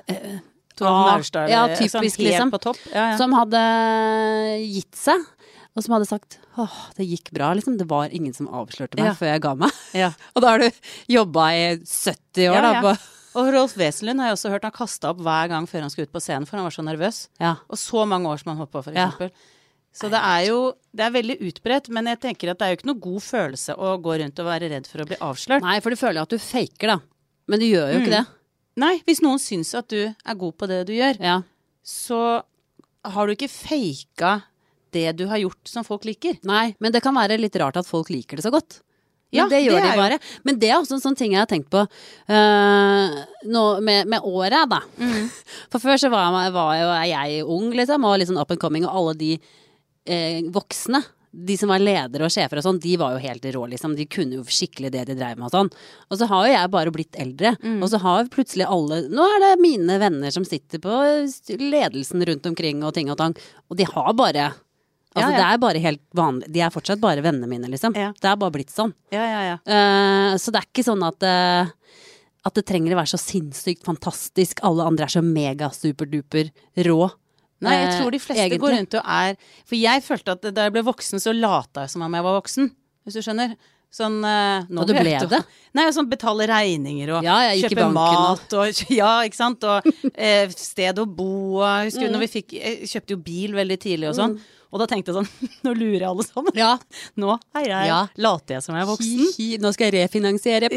typisk liksom, på topp. Som hadde gitt seg. Og som hadde sagt, det gikk bra, liksom. Det var ingen som avslørte meg før jeg ga meg. Ja. Og da har du jobbet i 70 år da. Og Rolf Wesenlund har jeg også hørt han kastet opp hver gang før han skulle ut på scenen, for han var så nervøs. Ja. Og så mange år som han hoppet, for eksempel. Så det det veldig utbredt, men jeg tenker at det jo ikke noe god følelse å gå rundt og være redd for å bli avslørt. Nei, for du føler at du faker da. Men du gjør jo ikke det. Nei, hvis noen synes at du god på det du gjør, så har du ikke faket det du har gjort som folk liker. Nei, men det kan være litt rart at folk liker det så godt. Men det gjør de bare. Men det også en sånn ting jeg har tenkt på nå med året da. For før så var jeg ung liksom, og litt sånn up and coming, og alle de voksne, de som var ledere og sjefer og sånn, de var jo helt rå liksom. De kunne jo skikkelig det de drev med og sånn. Og så har jo jeg bare blitt eldre, og så har plutselig alle, nå det mine venner som sitter på ledelsen rundt omkring og ting og tang, og de har bare altså det bare helt vanlig, de fortsatt bare vennene mine liksom, det bare blitt sånn. Så det ikke sånn at det trenger å være så sinnssykt fantastisk, alle andre så mega superduper rå. Nei, jeg tror de fleste går rundt og for jeg følte at da jeg ble voksen så lata jeg som om jeg var voksen, hvis du skjønner. Sånn, og du ble det? Nei, sånn betale regninger og kjøpe mat og, ikke sant, og sted å bo og husker når vi kjøpte jo bil veldig tidlig og sånn, og da tenkte jeg sånn, nå lurer jeg alle sammen. Nå later jeg som jeg voksen. Nå skal jeg refinansiere.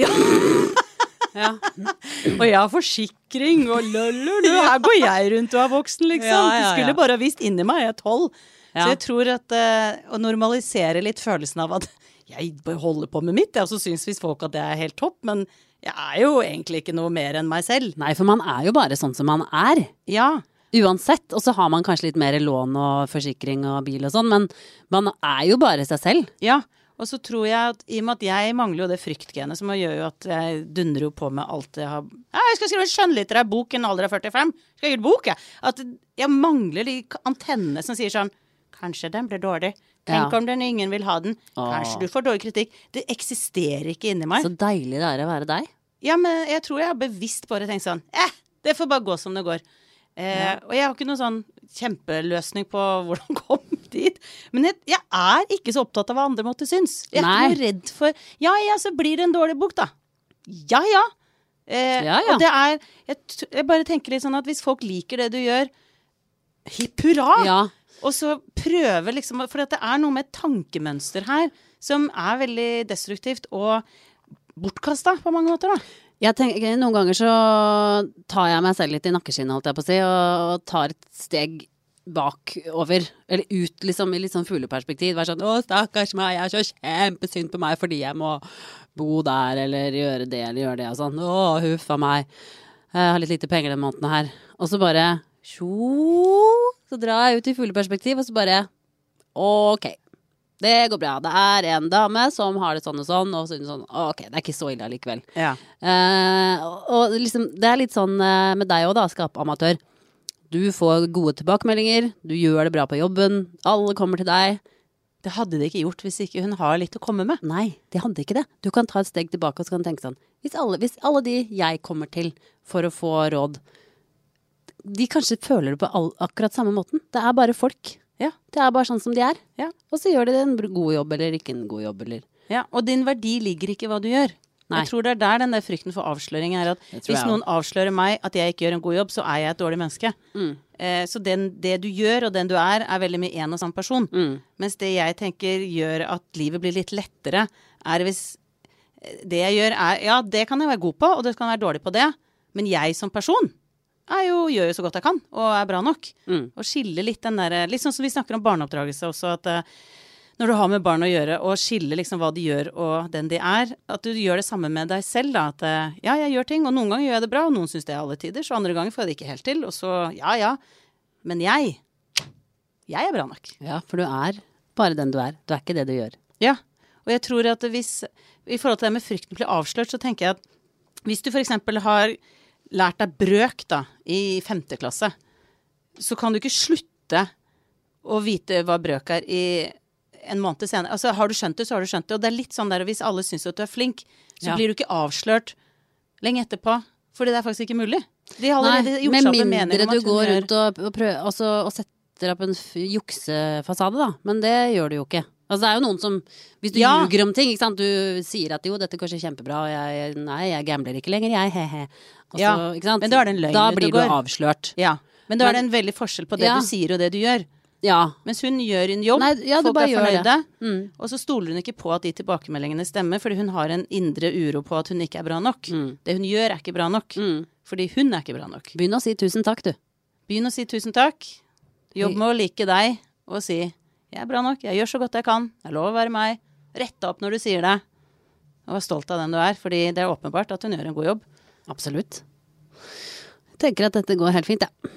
Og jeg har forsikring og her går jeg rundt og er voksen liksom. Du skulle bare ha visst inni meg, jeg 12. Så jeg tror at å normalisere litt følelsen av at jeg holder på med mitt, og så synes hvis folk at det helt topp, men jeg jo egentlig ikke noe mer enn meg selv. Nei, for man jo bare sånn som man uansett, og så har man kanskje litt mer lån og forsikring og bil og sånn, men man jo bare seg selv. Ja, og så tror jeg at i og med at jeg mangler jo det fryktgenet, som gjør jo at jeg dundrer jo på med alt jeg har. Jeg skal skrive en skjønnlitterær bok i en alder av 45. Skal jeg gjøre bok, At jeg mangler de antennene som sier sånn, Kanskje den ble dårlig. Tenk om den ingen vil ha den. Kanskje du får dårlig kritikk. Det eksisterer ikke inni meg. Så deilig det er å være deg. Ja, men jeg tror jeg har bevisst bare tenkt sånn, det får bare gå som det går. Og jeg har ikke noen sånn kjempeløsning på hvordan komme dit. Men jeg er ikke så opptatt av hva andre måtte synes. Jeg er ikke noe redd for, så blir det en dårlig bok da. Ja. Og det er, jeg bare tenker litt sånn at hvis folk liker det du gjør, hipp hurra! Ja. Og så prøve liksom, for det er noe med et tankemønster her, som er veldig destruktivt og bortkastet på mange måter da. Jeg tenker, noen ganger så tar jeg meg selv litt i nakkeskinnet, holdt jeg på å si, og tar et steg bakover, eller ut liksom, i litt sånn fugleperspektiv. Vær sånn, stakkars meg, jeg er så kjempesynd på meg fordi jeg må bo der, eller gjøre det, og sånn. Huff av meg. Jeg har litt lite penger den måneden her. Og så bare, så drar jeg ut i fugleperspektiv, og så bare, ok. Det går bra. Det er en dame som har det sånn og sånn, og sånn, ok, det er ikke så ille likevel. Ja. Og liksom, det er litt sånn med deg også da, skapamatør. Du får gode tilbakemeldinger, du gjør det bra på jobben, alle kommer til deg. Det hadde det ikke gjort hvis ikke hun har litt å komme med. Nei, det hadde ikke det. Du kan ta et steg tilbake og så kan du tenke sånn, hvis alle de jeg kommer til for å få råd, de kanskje føler det på akkurat samme måten. Det er bare folk. Ja. Det er bare sånn som de er. Ja. Og så gjør de en god jobb eller ikke en god jobb. Eller. Ja, og din verdi ligger ikke i hva du gjør. Nei. Jeg tror det er der den der frykten for avsløring er at hvis noen avslører meg at jeg ikke gjør en god jobb, så er jeg et dårlig menneske. Så det du gjør og den du er veldig mye en og samme person. Mens det jeg tenker gjør at livet blir litt lettere, er hvis det jeg gjør er, det kan jeg være god på, og det kan være dårlig på det, men jeg som person gjør jo så godt jeg kan, og er bra nok. Og skille litt den der, litt sånn som vi snakker om barneoppdragelse også, at når du har med barn å gjøre, og skille liksom hva de gjør og den de er, at du gjør det samme med deg selv da, at jeg gjør ting, og noen ganger gjør jeg det bra, og noen synes det er alle tider, så andre ganger får jeg det ikke helt til, og så, men jeg er bra nok. Ja, for du er bare den du er ikke det du gjør. Ja, og jeg tror at hvis, i forhold til det med frykten blir avslørt, så tenker jeg at hvis du for eksempel har lært deg brøk da, i 5. klasse, så kan du ikke slutte å vite hva brøk er i en måned senere. Altså, har du skjønt det, så har du skjønt det. Og det er litt sånn der, og hvis alle synes at du er flink, så blir du ikke avslørt lenge etterpå, fordi det er faktisk ikke mulig. De har allerede gjort seg opp en mening om at hun gjør. Med mindre du går rundt og prøver, og setter opp en juksefasade da, men det gjør du jo ikke. Altså det er jo noen som, hvis du ljuger om ting, ikke sant? Du sier at jo, dette går så kjempebra, og jeg gambler ikke lenger, he. Så, ikke sant? Men da er det en løgn. Da blir du avslørt. Ja, men da er det en veldig forskjell på det du sier og det du gjør. Ja. Mens hun gjør en jobb, folk er fornøyde, og så stoler hun ikke på at de tilbakemeldingene stemmer, fordi hun har en indre uro på at hun ikke er bra nok. Det hun gjør er ikke bra nok, fordi hun er ikke bra nok. Begynn å si tusen takk, du. Begynn å si tusen takk. Jobb med å like deg, og si jeg er bra nok, jeg gjør så godt jeg kan, jeg lover å være meg, rette opp når du sier det, og vær stolt av den du er, fordi det er åpenbart at hun gjør en god jobb. Absolutt. Jeg tenker at dette går helt fint, ja.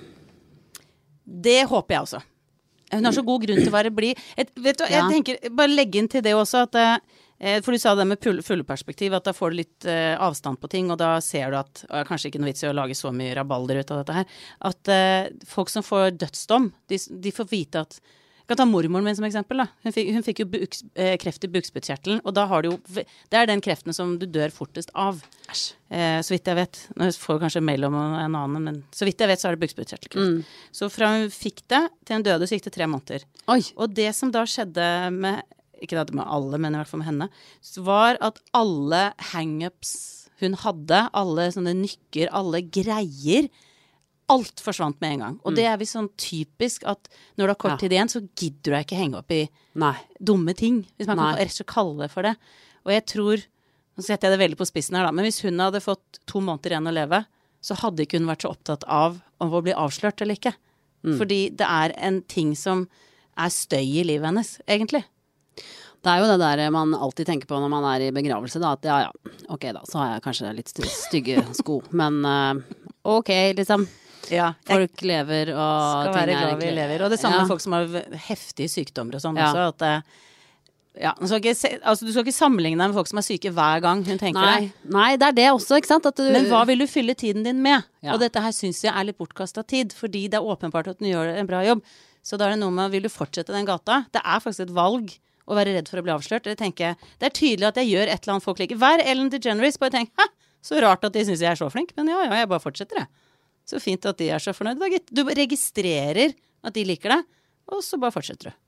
Det håper jeg også. Hun har så god grunn til å være blid. Vet du, jeg tenker, bare legge inn til det også, at, for du sa det med fugleperspektiv, at da får du litt avstand på ting, og da ser du at, og kanskje ikke noe vits i å lage så mye rabalder ut av dette her, at folk som får dødsdom, de får vite at jeg kan ta mormoren min som eksempel da. Hun fikk jo kreft i bukspyttkjertelen, og da har du jo, det er den kreften som du dør fortest av. Så vidt jeg vet, nå får jeg kanskje mail om en annen, men så vidt jeg vet så er det bukspyttkjertelkreft. Så fra hun fikk det til hun døde, så gikk det 3 måneder. Oi. Og det som da skjedde med, ikke det med alle, men i hvert fall med henne, var at alle hang-ups hun hadde, alle sånne nykker, alle greier, alt forsvant med en gang. Og det er vi sånn typisk at når du har kort tid igjen, så gidder du ikke henge opp i dumme ting, hvis man kan rett og slett kalle det for det. Og jeg tror, nå setter jeg det veldig på spissen her da, men hvis hun hadde fått 2 måneder igjen å leve, så hadde ikke hun vært så opptatt av om å bli avslørt eller ikke. Fordi det er en ting som er støy i livet hennes, egentlig. Det er jo det der man alltid tenker på når man er i begravelse da, at ok da, så har jeg kanskje litt stygge sko, men ok, liksom. Ja, folk lever og skal være glad vi lever, og det samme med folk som har heftige sykdommer og sånn også, at du skal ikke sammenligne deg med folk som er syke hver gang hun tenker det. Nei, det er det også, ikke sant? Men hva vil du fylle tiden din med? Og dette her synes jeg er litt bortkastet tid, fordi det er åpenbart at hun gjør en bra jobb. Så da det noe med, vil du fortsette den gata? Det faktisk et valg å være redd for å bli avslørt. Det tenker jeg, det tydelig at jeg gjør et eller annet folk liker. Hver Ellen DeGeneres, bare tenk, så rart at de synes jeg så flink, men ja, jeg bare fortsetter det. Så fint at de så fornøyd. Du registrerer at de liker det, og så bare fortsetter du.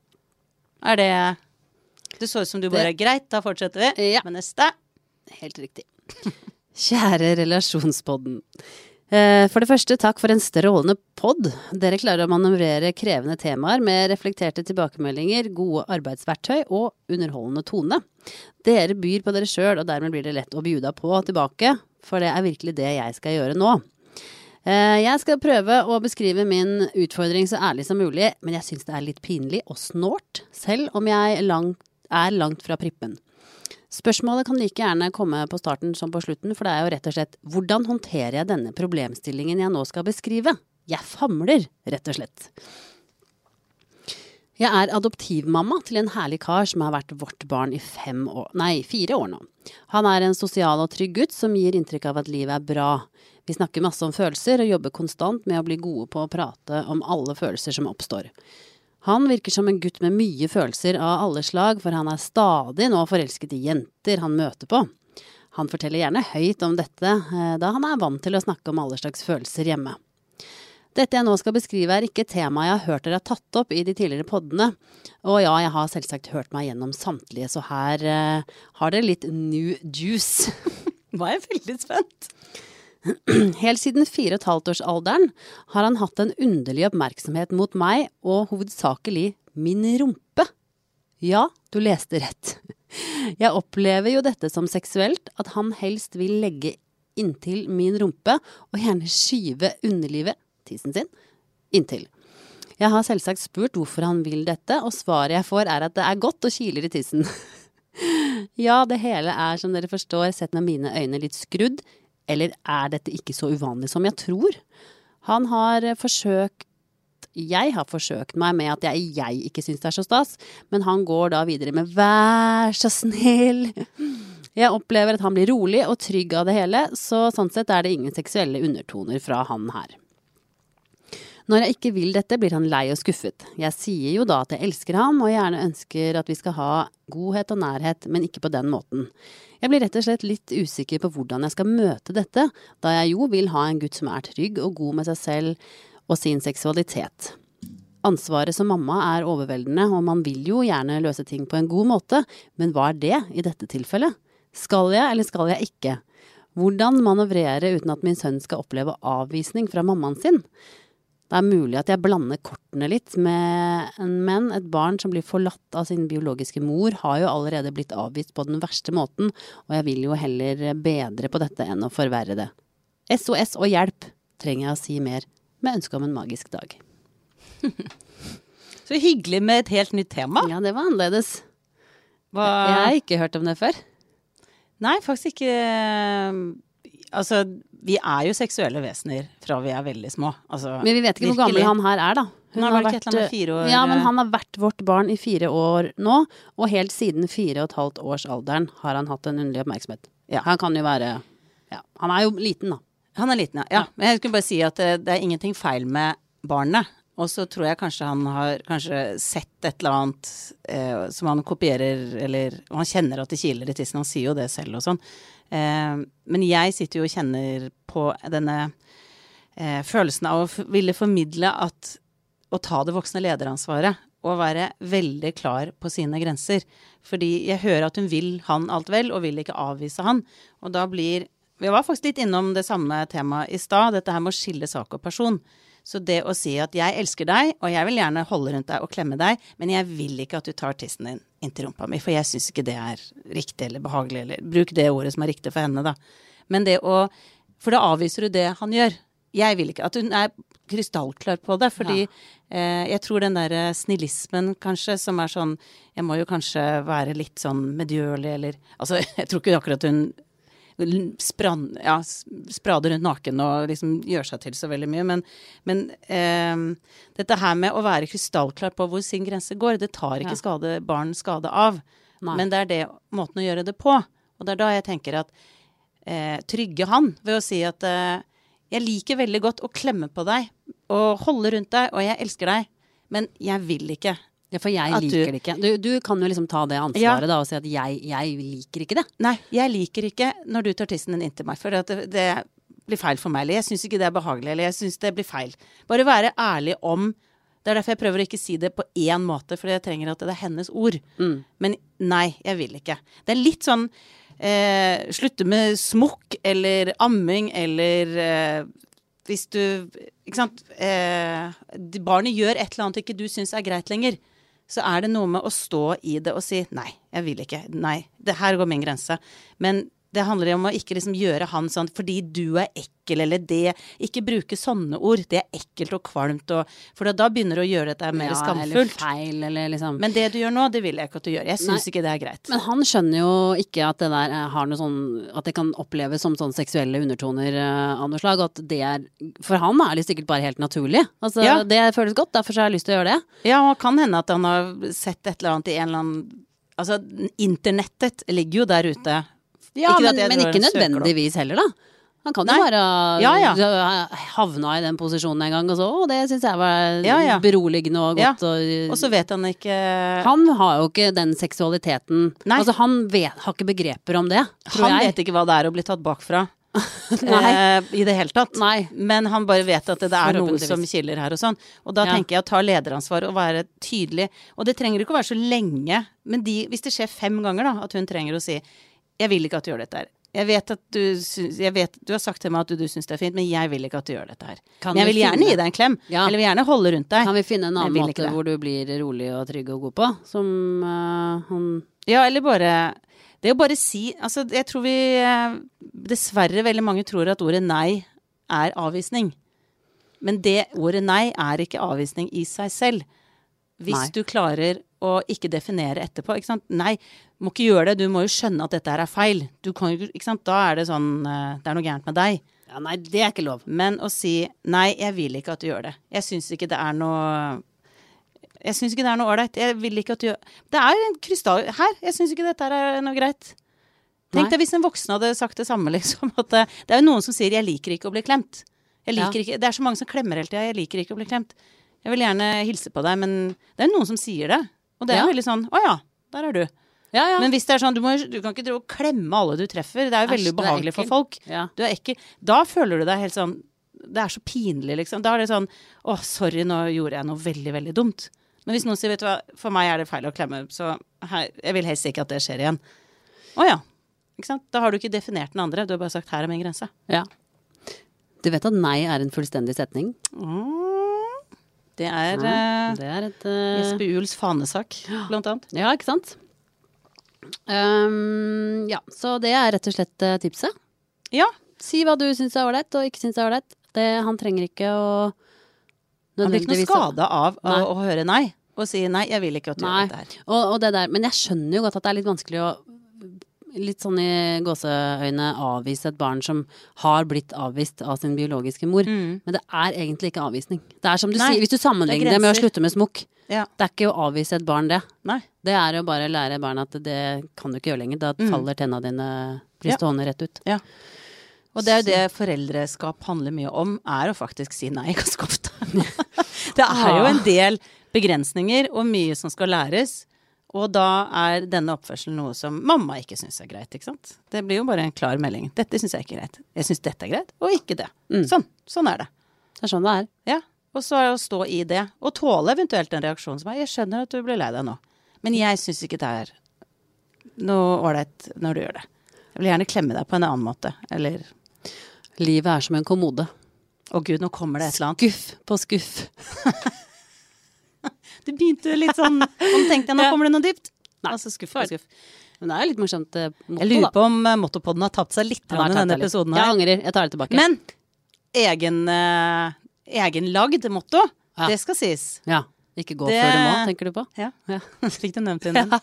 Det så ut som du bare, greit, da fortsetter vi. Ja. Men neste. Helt riktig. Kjære relasjonspodden. For det første, takk for en strålende podd. Dere klarer å manøvrere krevende temaer med reflekterte tilbakemeldinger, gode arbeidsverktøy og underholdende tone. Dere byr på dere selv, og dermed blir det lett å bjuda på tilbake, for det virkelig det jeg skal gjøre nå. Jeg skal prøve å beskrive min utfordring så ærlig som mulig, men jeg synes det litt pinlig og snålt, selv om jeg langt fra prippen. Spørsmålet kan like gjerne komme på starten som på slutten, for det jo rett og slett, hvordan håndterer jeg denne problemstillingen jeg nå skal beskrive? Jeg famler, rett og slett. Jeg adoptivmamma til en herlig kar som har vært vårt barn i 4 år nå. Han en sosial og trygg gutt som gir inntrykk av at livet bra. Vi snakker masse om følelser og jobber konstant med å bli gode på å prate om alle følelser som oppstår. Han virker som en gutt med mye følelser av alle slag, for han stadig nå forelsket i jenter han møter på. Han forteller gjerne høyt om dette, da han vant til å snakke om alle slags følelser hjemme. Dette jeg nå skal beskrive ikke et tema jeg har hørt dere har tatt opp i de tidligere poddene. Og ja, jeg har selvsagt hørt meg gjennom samtlige, så her har dere litt new juice. Nå jeg veldig spent. Helt siden 4,5-årsalderen har han hatt en underlig oppmerksomhet mot meg og hovedsakelig min rumpe. Ja, du leste rett. Jeg opplever jo dette som seksuelt, at han helst vil legge inntil min rumpe og gjerne skyve underlivet, tissen sin, inntil. Jeg har selvsagt spurt hvorfor han vil dette, og svaret jeg får at det godt og kiler i tissen. Ja, det hele som dere forstår, sett med mine øyne litt skrudd, eller dette ikke så uvanlig som jeg tror? Jeg har forsøkt meg med at jeg ikke synes det så stas, men han går da videre med vær så snill. Jeg opplever at han blir rolig og trygg av det hele, så sånn sett det ingen seksuelle undertoner fra han her. Når jeg ikke vil dette, blir han lei og skuffet. Jeg sier jo da at jeg elsker ham, og gjerne ønsker at vi skal ha godhet og nærhet, men ikke på den måten. Jeg blir rett og slett litt usikker på hvordan jeg skal møte dette, da jeg jo vil ha en gutt som trygg og god med seg selv og sin seksualitet. Ansvaret som mamma overveldende, og man vil jo gjerne løse ting på en god måte, men hva det i dette tilfellet? Skal jeg, eller skal jeg ikke? Hvordan manøvrere uten at min sønn skal oppleve avvisning fra mammaen sin? Det mulig at jeg blander kortene litt, men et barn som blir forlatt av sin biologiske mor har jo allerede blitt avvist på den verste måten, og jeg vil jo heller bedre på dette enn å forverre det. SOS og hjelp, trenger jeg å si mer, med ønske om en magisk dag. Så hyggelig med et helt nytt tema. Ja, det var annerledes. Jeg har ikke hørt om det før. Nei, faktisk ikke. Altså, vi jo seksuelle vesener fra vi veldig små. Altså, men vi vet ikke hvor gammel han her da. Han har vært et eller annet 4 år. Ja, men han har vært vårt barn i 4 år nå, og helt siden 4,5 års alderen har han hatt en underlig oppmerksomhet. Ja. Han kan jo være, ja, han jo liten da. Han liten, ja. Men jeg skulle bare si at det ingenting feil med barnet. Og så tror jeg kanskje han har sett et eller annet som han kopierer, og han kjenner at det kiler i tissen, han sier jo det selv og sånn. Men jeg sitter jo og kjenner på denne følelsen av å ville formidle å ta det voksne lederansvaret og være veldig klar på sine grenser. Fordi jeg hører at hun vil han alt vel og vil ikke avvise han. Og da vi var faktisk litt innom det samme temaet i stad, dette her med å skille sak og person. Så det å si at jeg elsker deg, og jeg vil gjerne holde rundt deg og klemme deg, men jeg vil ikke at du tar tissen din inn til rumpa mi, for jeg synes ikke det riktig eller behagelig, eller bruk det ordet som riktig for henne da. Men for da avviser du det han gjør. Jeg vil ikke at hun krystallklar på det, fordi jeg tror den der snillismen kanskje, som sånn, jeg må jo kanskje være litt sånn medgjørlig, eller, altså jeg tror ikke akkurat hun sprader rundt naken og liksom gjør seg til så veldig mye, men dette her med å være krystallklar på hvor sin grense går, det tar ikke barn skade av. Nei. Men det det måten å gjøre det på, og det da jeg tenker at trygge han ved å si at jeg liker veldig godt å klemme på deg og holde rundt deg, og jeg elsker deg, men jeg vil ikke. Ja, for jeg liker det ikke. Du kan jo liksom ta det ansvaret da, og si at jeg liker ikke det. Nei, jeg liker ikke når du tar tissen din inntil meg, for det blir feil for meg, eller jeg synes ikke det behagelig, eller jeg synes det blir feil. Bare være ærlig om, det derfor jeg prøver å ikke si det på en måte, for jeg trenger at det hennes ord. Men nei, jeg vil ikke. Det litt sånn, slutte med smokk, eller amming, eller hvis du, ikke sant, barnet gjør et eller annet ikke du synes greit lenger, så det noe med å stå i det og si, nei, jeg vil ikke, nei, det her går min grense. Men det handler om å ikke liksom gjøre han sånn, fordi du ekkel, eller det, ikke bruke sånne ord, det ekkelt og kvalmt, for da begynner du å gjøre dette mer skamfullt. Eller feil, eller liksom. Men det du gjør nå, det vil jeg ikke at du gjør. Jeg synes ikke det greit. Men han skjønner jo ikke at det der har noe sånn, at det kan oppleves som sånn seksuelle undertoner av noe slag, at det for han det sikkert bare helt naturlig. Altså, det føles godt, derfor så har jeg lyst til å gjøre det. Ja, og kan hende at han har sett et eller annet i en eller annen, altså internettet ligger jo der ute. Ja, men ikke nødvendigvis heller da. Han kan jo bare havna i den posisjonen en gang, og så, det synes jeg var beroligende og godt. Og så vet han ikke... Han har jo ikke den seksualiteten. Nei. Altså han har ikke begreper om det, tror jeg. Han vet ikke hva det å bli tatt bakfra. I det hele tatt. Nei. Men han bare vet at det noe som kiler her og sånn. Og da tenker jeg å ta lederansvar og være tydelig. Og det trenger ikke å være så lenge, men hvis det skjer 5 ganger da, at hun trenger å si jeg vil ikke at du gjør dette her. Jeg vet at du har sagt til meg at du synes det fint, men jeg vil ikke at du gjør dette her. Men jeg vil gjerne gi deg en klem, eller vil gjerne holde rundt deg. Kan vi finne en annen måte hvor du blir rolig og trygg og god på? Som han... Ja, eller bare... Det å bare si... Altså, jeg tror vi... Dessverre veldig mange tror at ordet nei avvisning. Men det ordet nei ikke avvisning i seg selv. Hvis du klarer å ikke definere etterpå, ikke sant? Nei, må ikke gjøre det, du må jo skjønne at dette her feil. Du kan jo, ikke sant? Da det sånn, det noe gærent med deg. Ja, nei, det ikke lov. Men å si, nei, jeg vil ikke at du gjør det. Jeg synes ikke det noe... Jeg synes ikke det noe ordentlig. Jeg vil ikke at du gjør... Det en krystall her. Jeg synes ikke dette noe greit. Tenk deg hvis en voksen hadde sagt det samme, liksom. At det jo noen som sier, jeg liker ikke å bli klemt. Jeg liker ikke... Det så mange som klemmer hele tiden. Jeg liker ikke å bli klemt. Jeg vil gjerne hilse på deg, men det noen som sier det. Og det veldig sånn, å ja, der du. Ja. Men hvis det sånn, du kan ikke drive og klemme alle du treffer. Det jo veldig ubehagelig for folk. Ja. Du ekkel. Da føler du deg helt sånn, det så pinlig liksom. Da det sånn, å sorry, nå gjorde jeg noe veldig, veldig dumt. Men hvis noen sier, vet du hva, for meg det feil å klemme, så jeg vil helst ikke at det skjer igjen. Å ja, ikke sant? Da har du ikke definert den andre, du har bare sagt, her min grense. Ja. Du vet at nei en fullstendig setning? Det et Jesper Juels fanesak, blant annet. Ja, ikke sant? Ja, så det rett og slett tipset. Ja. Si hva du synes ålreit og ikke synes ålreit. Han trenger ikke å... Han blir ikke noe skade av å høre nei. Og si nei, jeg vil ikke at du gjør dette her. Og det der, men jeg skjønner jo godt at det litt vanskelig å litt sånn i gåseøyne avvise et barn som har blitt avvist av sin biologiske mor. Men det egentlig ikke avvisning. Det som du sier, hvis du sammenligner det med å slutte med smokk, det ikke å avvise et barn det. Nei. Det å bare lære barna at det kan du ikke gjøre lenger. Da faller tenna dine, blir stående rett ut. Ja. Og det jo det foreldreskap handler mye om, å faktisk si nei ganske ofte. Det jo en del begrensninger og mye som skal læres. Og da denne oppførselen noe som mamma ikke synes greit, ikke sant? Det blir jo bare en klar melding. Dette synes jeg ikke greit. Jeg synes dette greit, og ikke det. Sånn det. Det sånn det Ja, og så å stå i det, og tåle eventuelt en reaksjon som jeg skjønner at du blir lei deg nå. Men jeg synes ikke det noe ordentlig når du gjør det. Jeg vil gjerne klemme deg på en annen måte, eller... Livet som en kommode. Å Gud, nå kommer det et eller annet. Skuff på skuff. Det begynte litt sånn, og tenkte jeg, nå kommer det noe dypt. Nei, altså skuff på skuff. Men det jo litt morsomt motto, jeg lurer på om Mottopodden har tapt seg litt i denne episoden her. Jeg angrer, jeg tar det tilbake. Men egenlagd motto, det skal sies. Ja, ikke gå før du må, tenker du på? Ja, slik du nevnte den.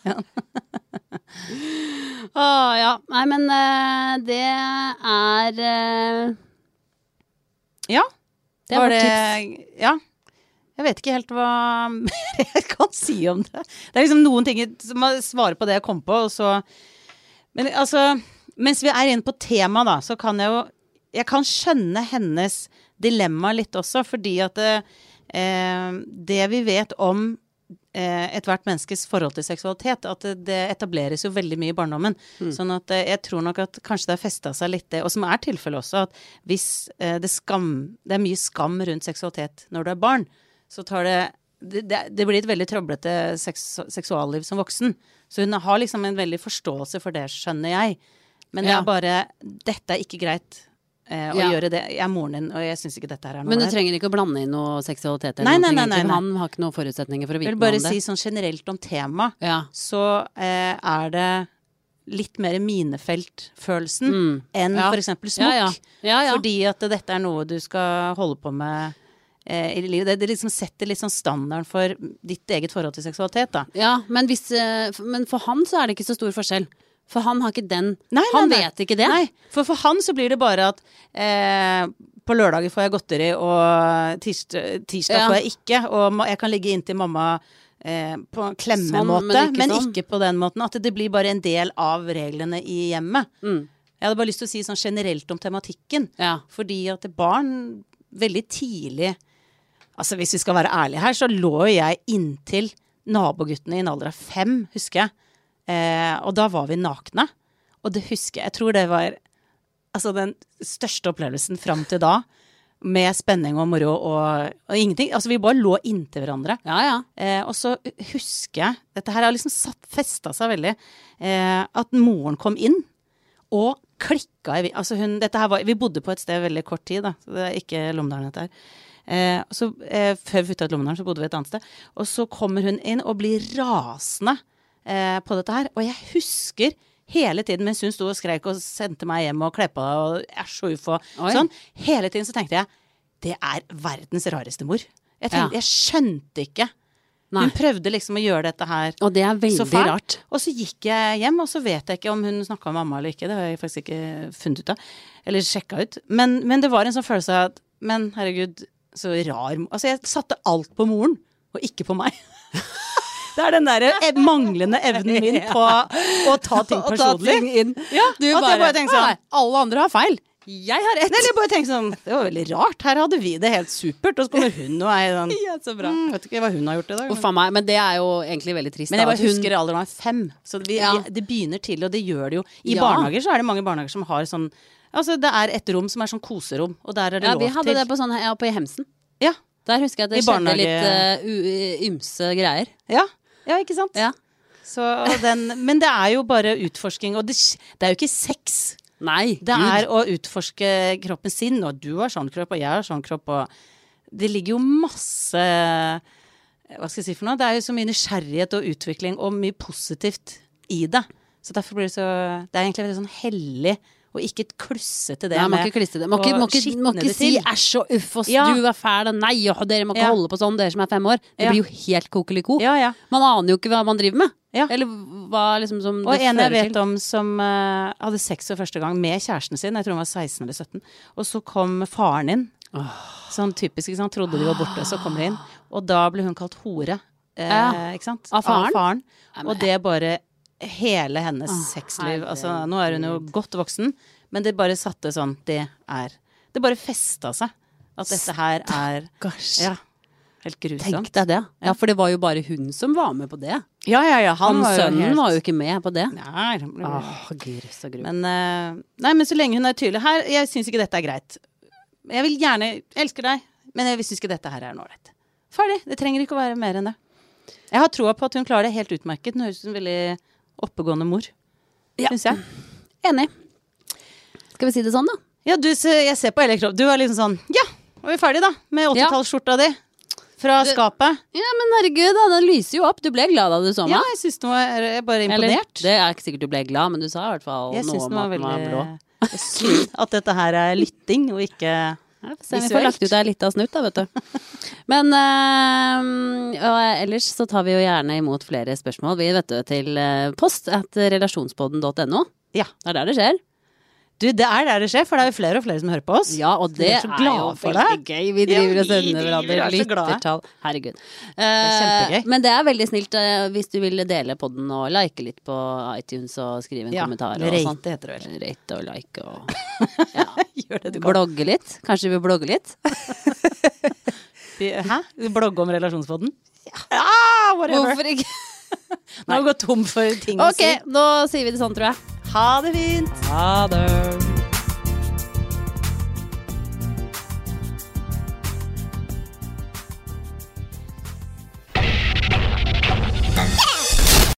Ja. Nei, men det Ja, det var tips. Ja. Jeg vet ikke helt hva jeg kan si om det. Det liksom noen ting som må svare på det jeg kom på, og så... Men altså, mens vi inne på tema da, så kan jeg kan skjønne hennes dilemma litt også, fordi at det vi vet om et hvert menneskes forhold til seksualitet, at det etableres jo veldig mye i barndommen. Sånn at jeg tror nok at kanskje det har festet seg litt, og som tilfellet også, at hvis det er mye skam rundt seksualitet når du er barn, så tar det blir et veldig trøblete seksualliv som voksen. Så hun har liksom en veldig forståelse for det, skjønner jeg. Men det er bare, dette ikke greit. Å gjøre det. Jeg moren din, og jeg synes ikke dette her noe. Men du trenger ikke å blande inn noe seksualitet eller nei. Han har ikke noen forutsetninger for å vite noe om det. Jeg vil bare si sånn generelt om tema, så det litt mer minefeltfølelsen enn for eksempel smokk. Fordi at dette noe du skal holde på med i livet. Det liksom setter litt sånn standarden for ditt eget forhold til seksualitet, da. Ja, men for han så det ikke så stor forskjell. For han har ikke den. Han vet ikke det. Nei, for han så blir det bare at på lørdager får jeg godteri, og tirsdag får jeg ikke, og jeg kan ligge inntil mamma på en klemmemåte, men ikke på den måten. At det blir bare en del av reglene i hjemmet. Jeg hadde bare lyst til å si sånn generelt om tematikken. Fordi at barn veldig tidlig, altså hvis vi skal være ærlige her, så lå jeg inntil naboguttene i en alder av 5, husker jeg. Og da var vi nakne, og det husker jeg tror det var altså den største opplevelsen frem til da, med spenning og moro og ingenting, altså vi bare lå inntil hverandre. Og så husker jeg, dette her har liksom festet seg veldig, at moren kom inn og klikket altså vi bodde på et sted veldig kort tid da, så det ikke Lommedalen dette her. Så før vi flyttet til Lommedalen så bodde vi et annet sted, og så kommer hun inn og blir rasende på dette her, og jeg husker hele tiden mens hun stod og skrek og sendte meg hjem og kleppa og så ufo sånn, hele tiden så tenkte jeg det verdens rareste mor. Jeg skjønte ikke. Hun prøvde liksom å gjøre dette her og det veldig rart. Og så gikk jeg hjem, og så vet jeg ikke om hun snakket med mamma eller ikke, det har jeg faktisk ikke funnet ut av, eller sjekket ut, men det var en sånn følelse av at, men herregud, så rar, altså jeg satte alt på moren, og ikke på meg. Det den der manglende evnen min på å ta ting personlig. Du bare tenker sånn, alle andre har feil. Jeg har rett. Nei, jeg bare tenker sånn, det var veldig rart. Her hadde vi det helt supert, og så kommer hun og sånn. Så bra. Vet ikke hva hun har gjort i dag. Uff a meg, men det jo egentlig veldig trist. Men jeg bare husker aldri var 5, så det begynner til, og det gjør det jo. I barnehager så det mange barnehager som har sånn, altså det et rom som sånn koserom, og der det lov til. Vi hadde det på sånn, på Hemsen. Der husker jeg at det skjedde litt ymse greier. Ja, ikke sant? Så men det jo bare utforsking, og det jo ikke sex. Nei, det å utforske kroppen sin, og du har sånn kropp, og jeg har sånn kropp, og det ligger jo masse, hva skal jeg si for noe? Det jo så mye nysgjerrighet og utvikling, og mye positivt i det. Så derfor blir det så, det egentlig veldig sånn hellig, og ikke klusse til det må ikke klusse det. Må ikke si æsj og uff og du fæl og nei, og dere må ikke holde på sånn, dere som 5 år. Det blir jo helt kokeliko. Man aner jo ikke hva man driver med. Eller hva liksom som det fører til. Og en jeg vet om som hadde sex for første gang med kjæresten sin, jeg tror han var 16 eller 17, og så kom faren inn. Sånn typisk, ikke sant? Trodde de var borte, så kommer de inn. Og da ble hun kalt hore. Ikke sant? Av faren. Og det bare hele hennes sexliv, altså nå hun jo godt voksen, men det bare satte sånn, det bare festet seg at dette her helt grusomt. Tenk deg det. Ja, for det var jo bare hun som var med på det. Sønnen var jo ikke med på det. Nei, grus og gru. Men så lenge hun tydelig her, jeg synes ikke dette greit. Jeg vil gjerne, elsker deg, men jeg synes ikke dette her noe rett. Ferdig, det trenger ikke å være mer enn det. Jeg har troa på at hun klarer det helt utmerket. Hun høres ut som en veldig oppegående mor, synes jeg. Enig. Skal vi si det sånn da? Ja, jeg ser på hele kroppen. Du liksom sånn, ja, var vi ferdig da, med 80-tallsskjorta di fra skapet. Ja, men herregud da, den lyser jo opp. Du ble glad da du så meg. Ja, jeg synes den var bare imponert. Det ikke sikkert du ble glad, men du sa i hvert fall noe om at den var blå. Jeg synes at dette her lytting, og ikke vi får lagt ut litt av snutt da, vet du. Men ellers så tar vi jo gjerne imot flere spørsmål. Vi vet du, til post@relasjonspodden.no. Ja. Det der det skjer. Du, det der det skjer, for det jo flere og flere som hører på oss. Ja, og det så jo veldig gøy. Vi driver og sender hverandre lyttertall. Herregud. Det kjempegøy. Men det veldig snilt hvis du vil dele podden og like litt på iTunes og skrive en kommentar. Og rate sånn. Heter det vel. Rate og like og gjør det du kan. Blogge litt. Kanskje vi vil blogge litt. Hæ? Blogge om relasjonspodden? Ja, whatever. Hvorfor ikke? Nå har vi gått tom for ting å si. Ok, nå sier vi det sånn, tror jeg. Ha det fint. Ha det.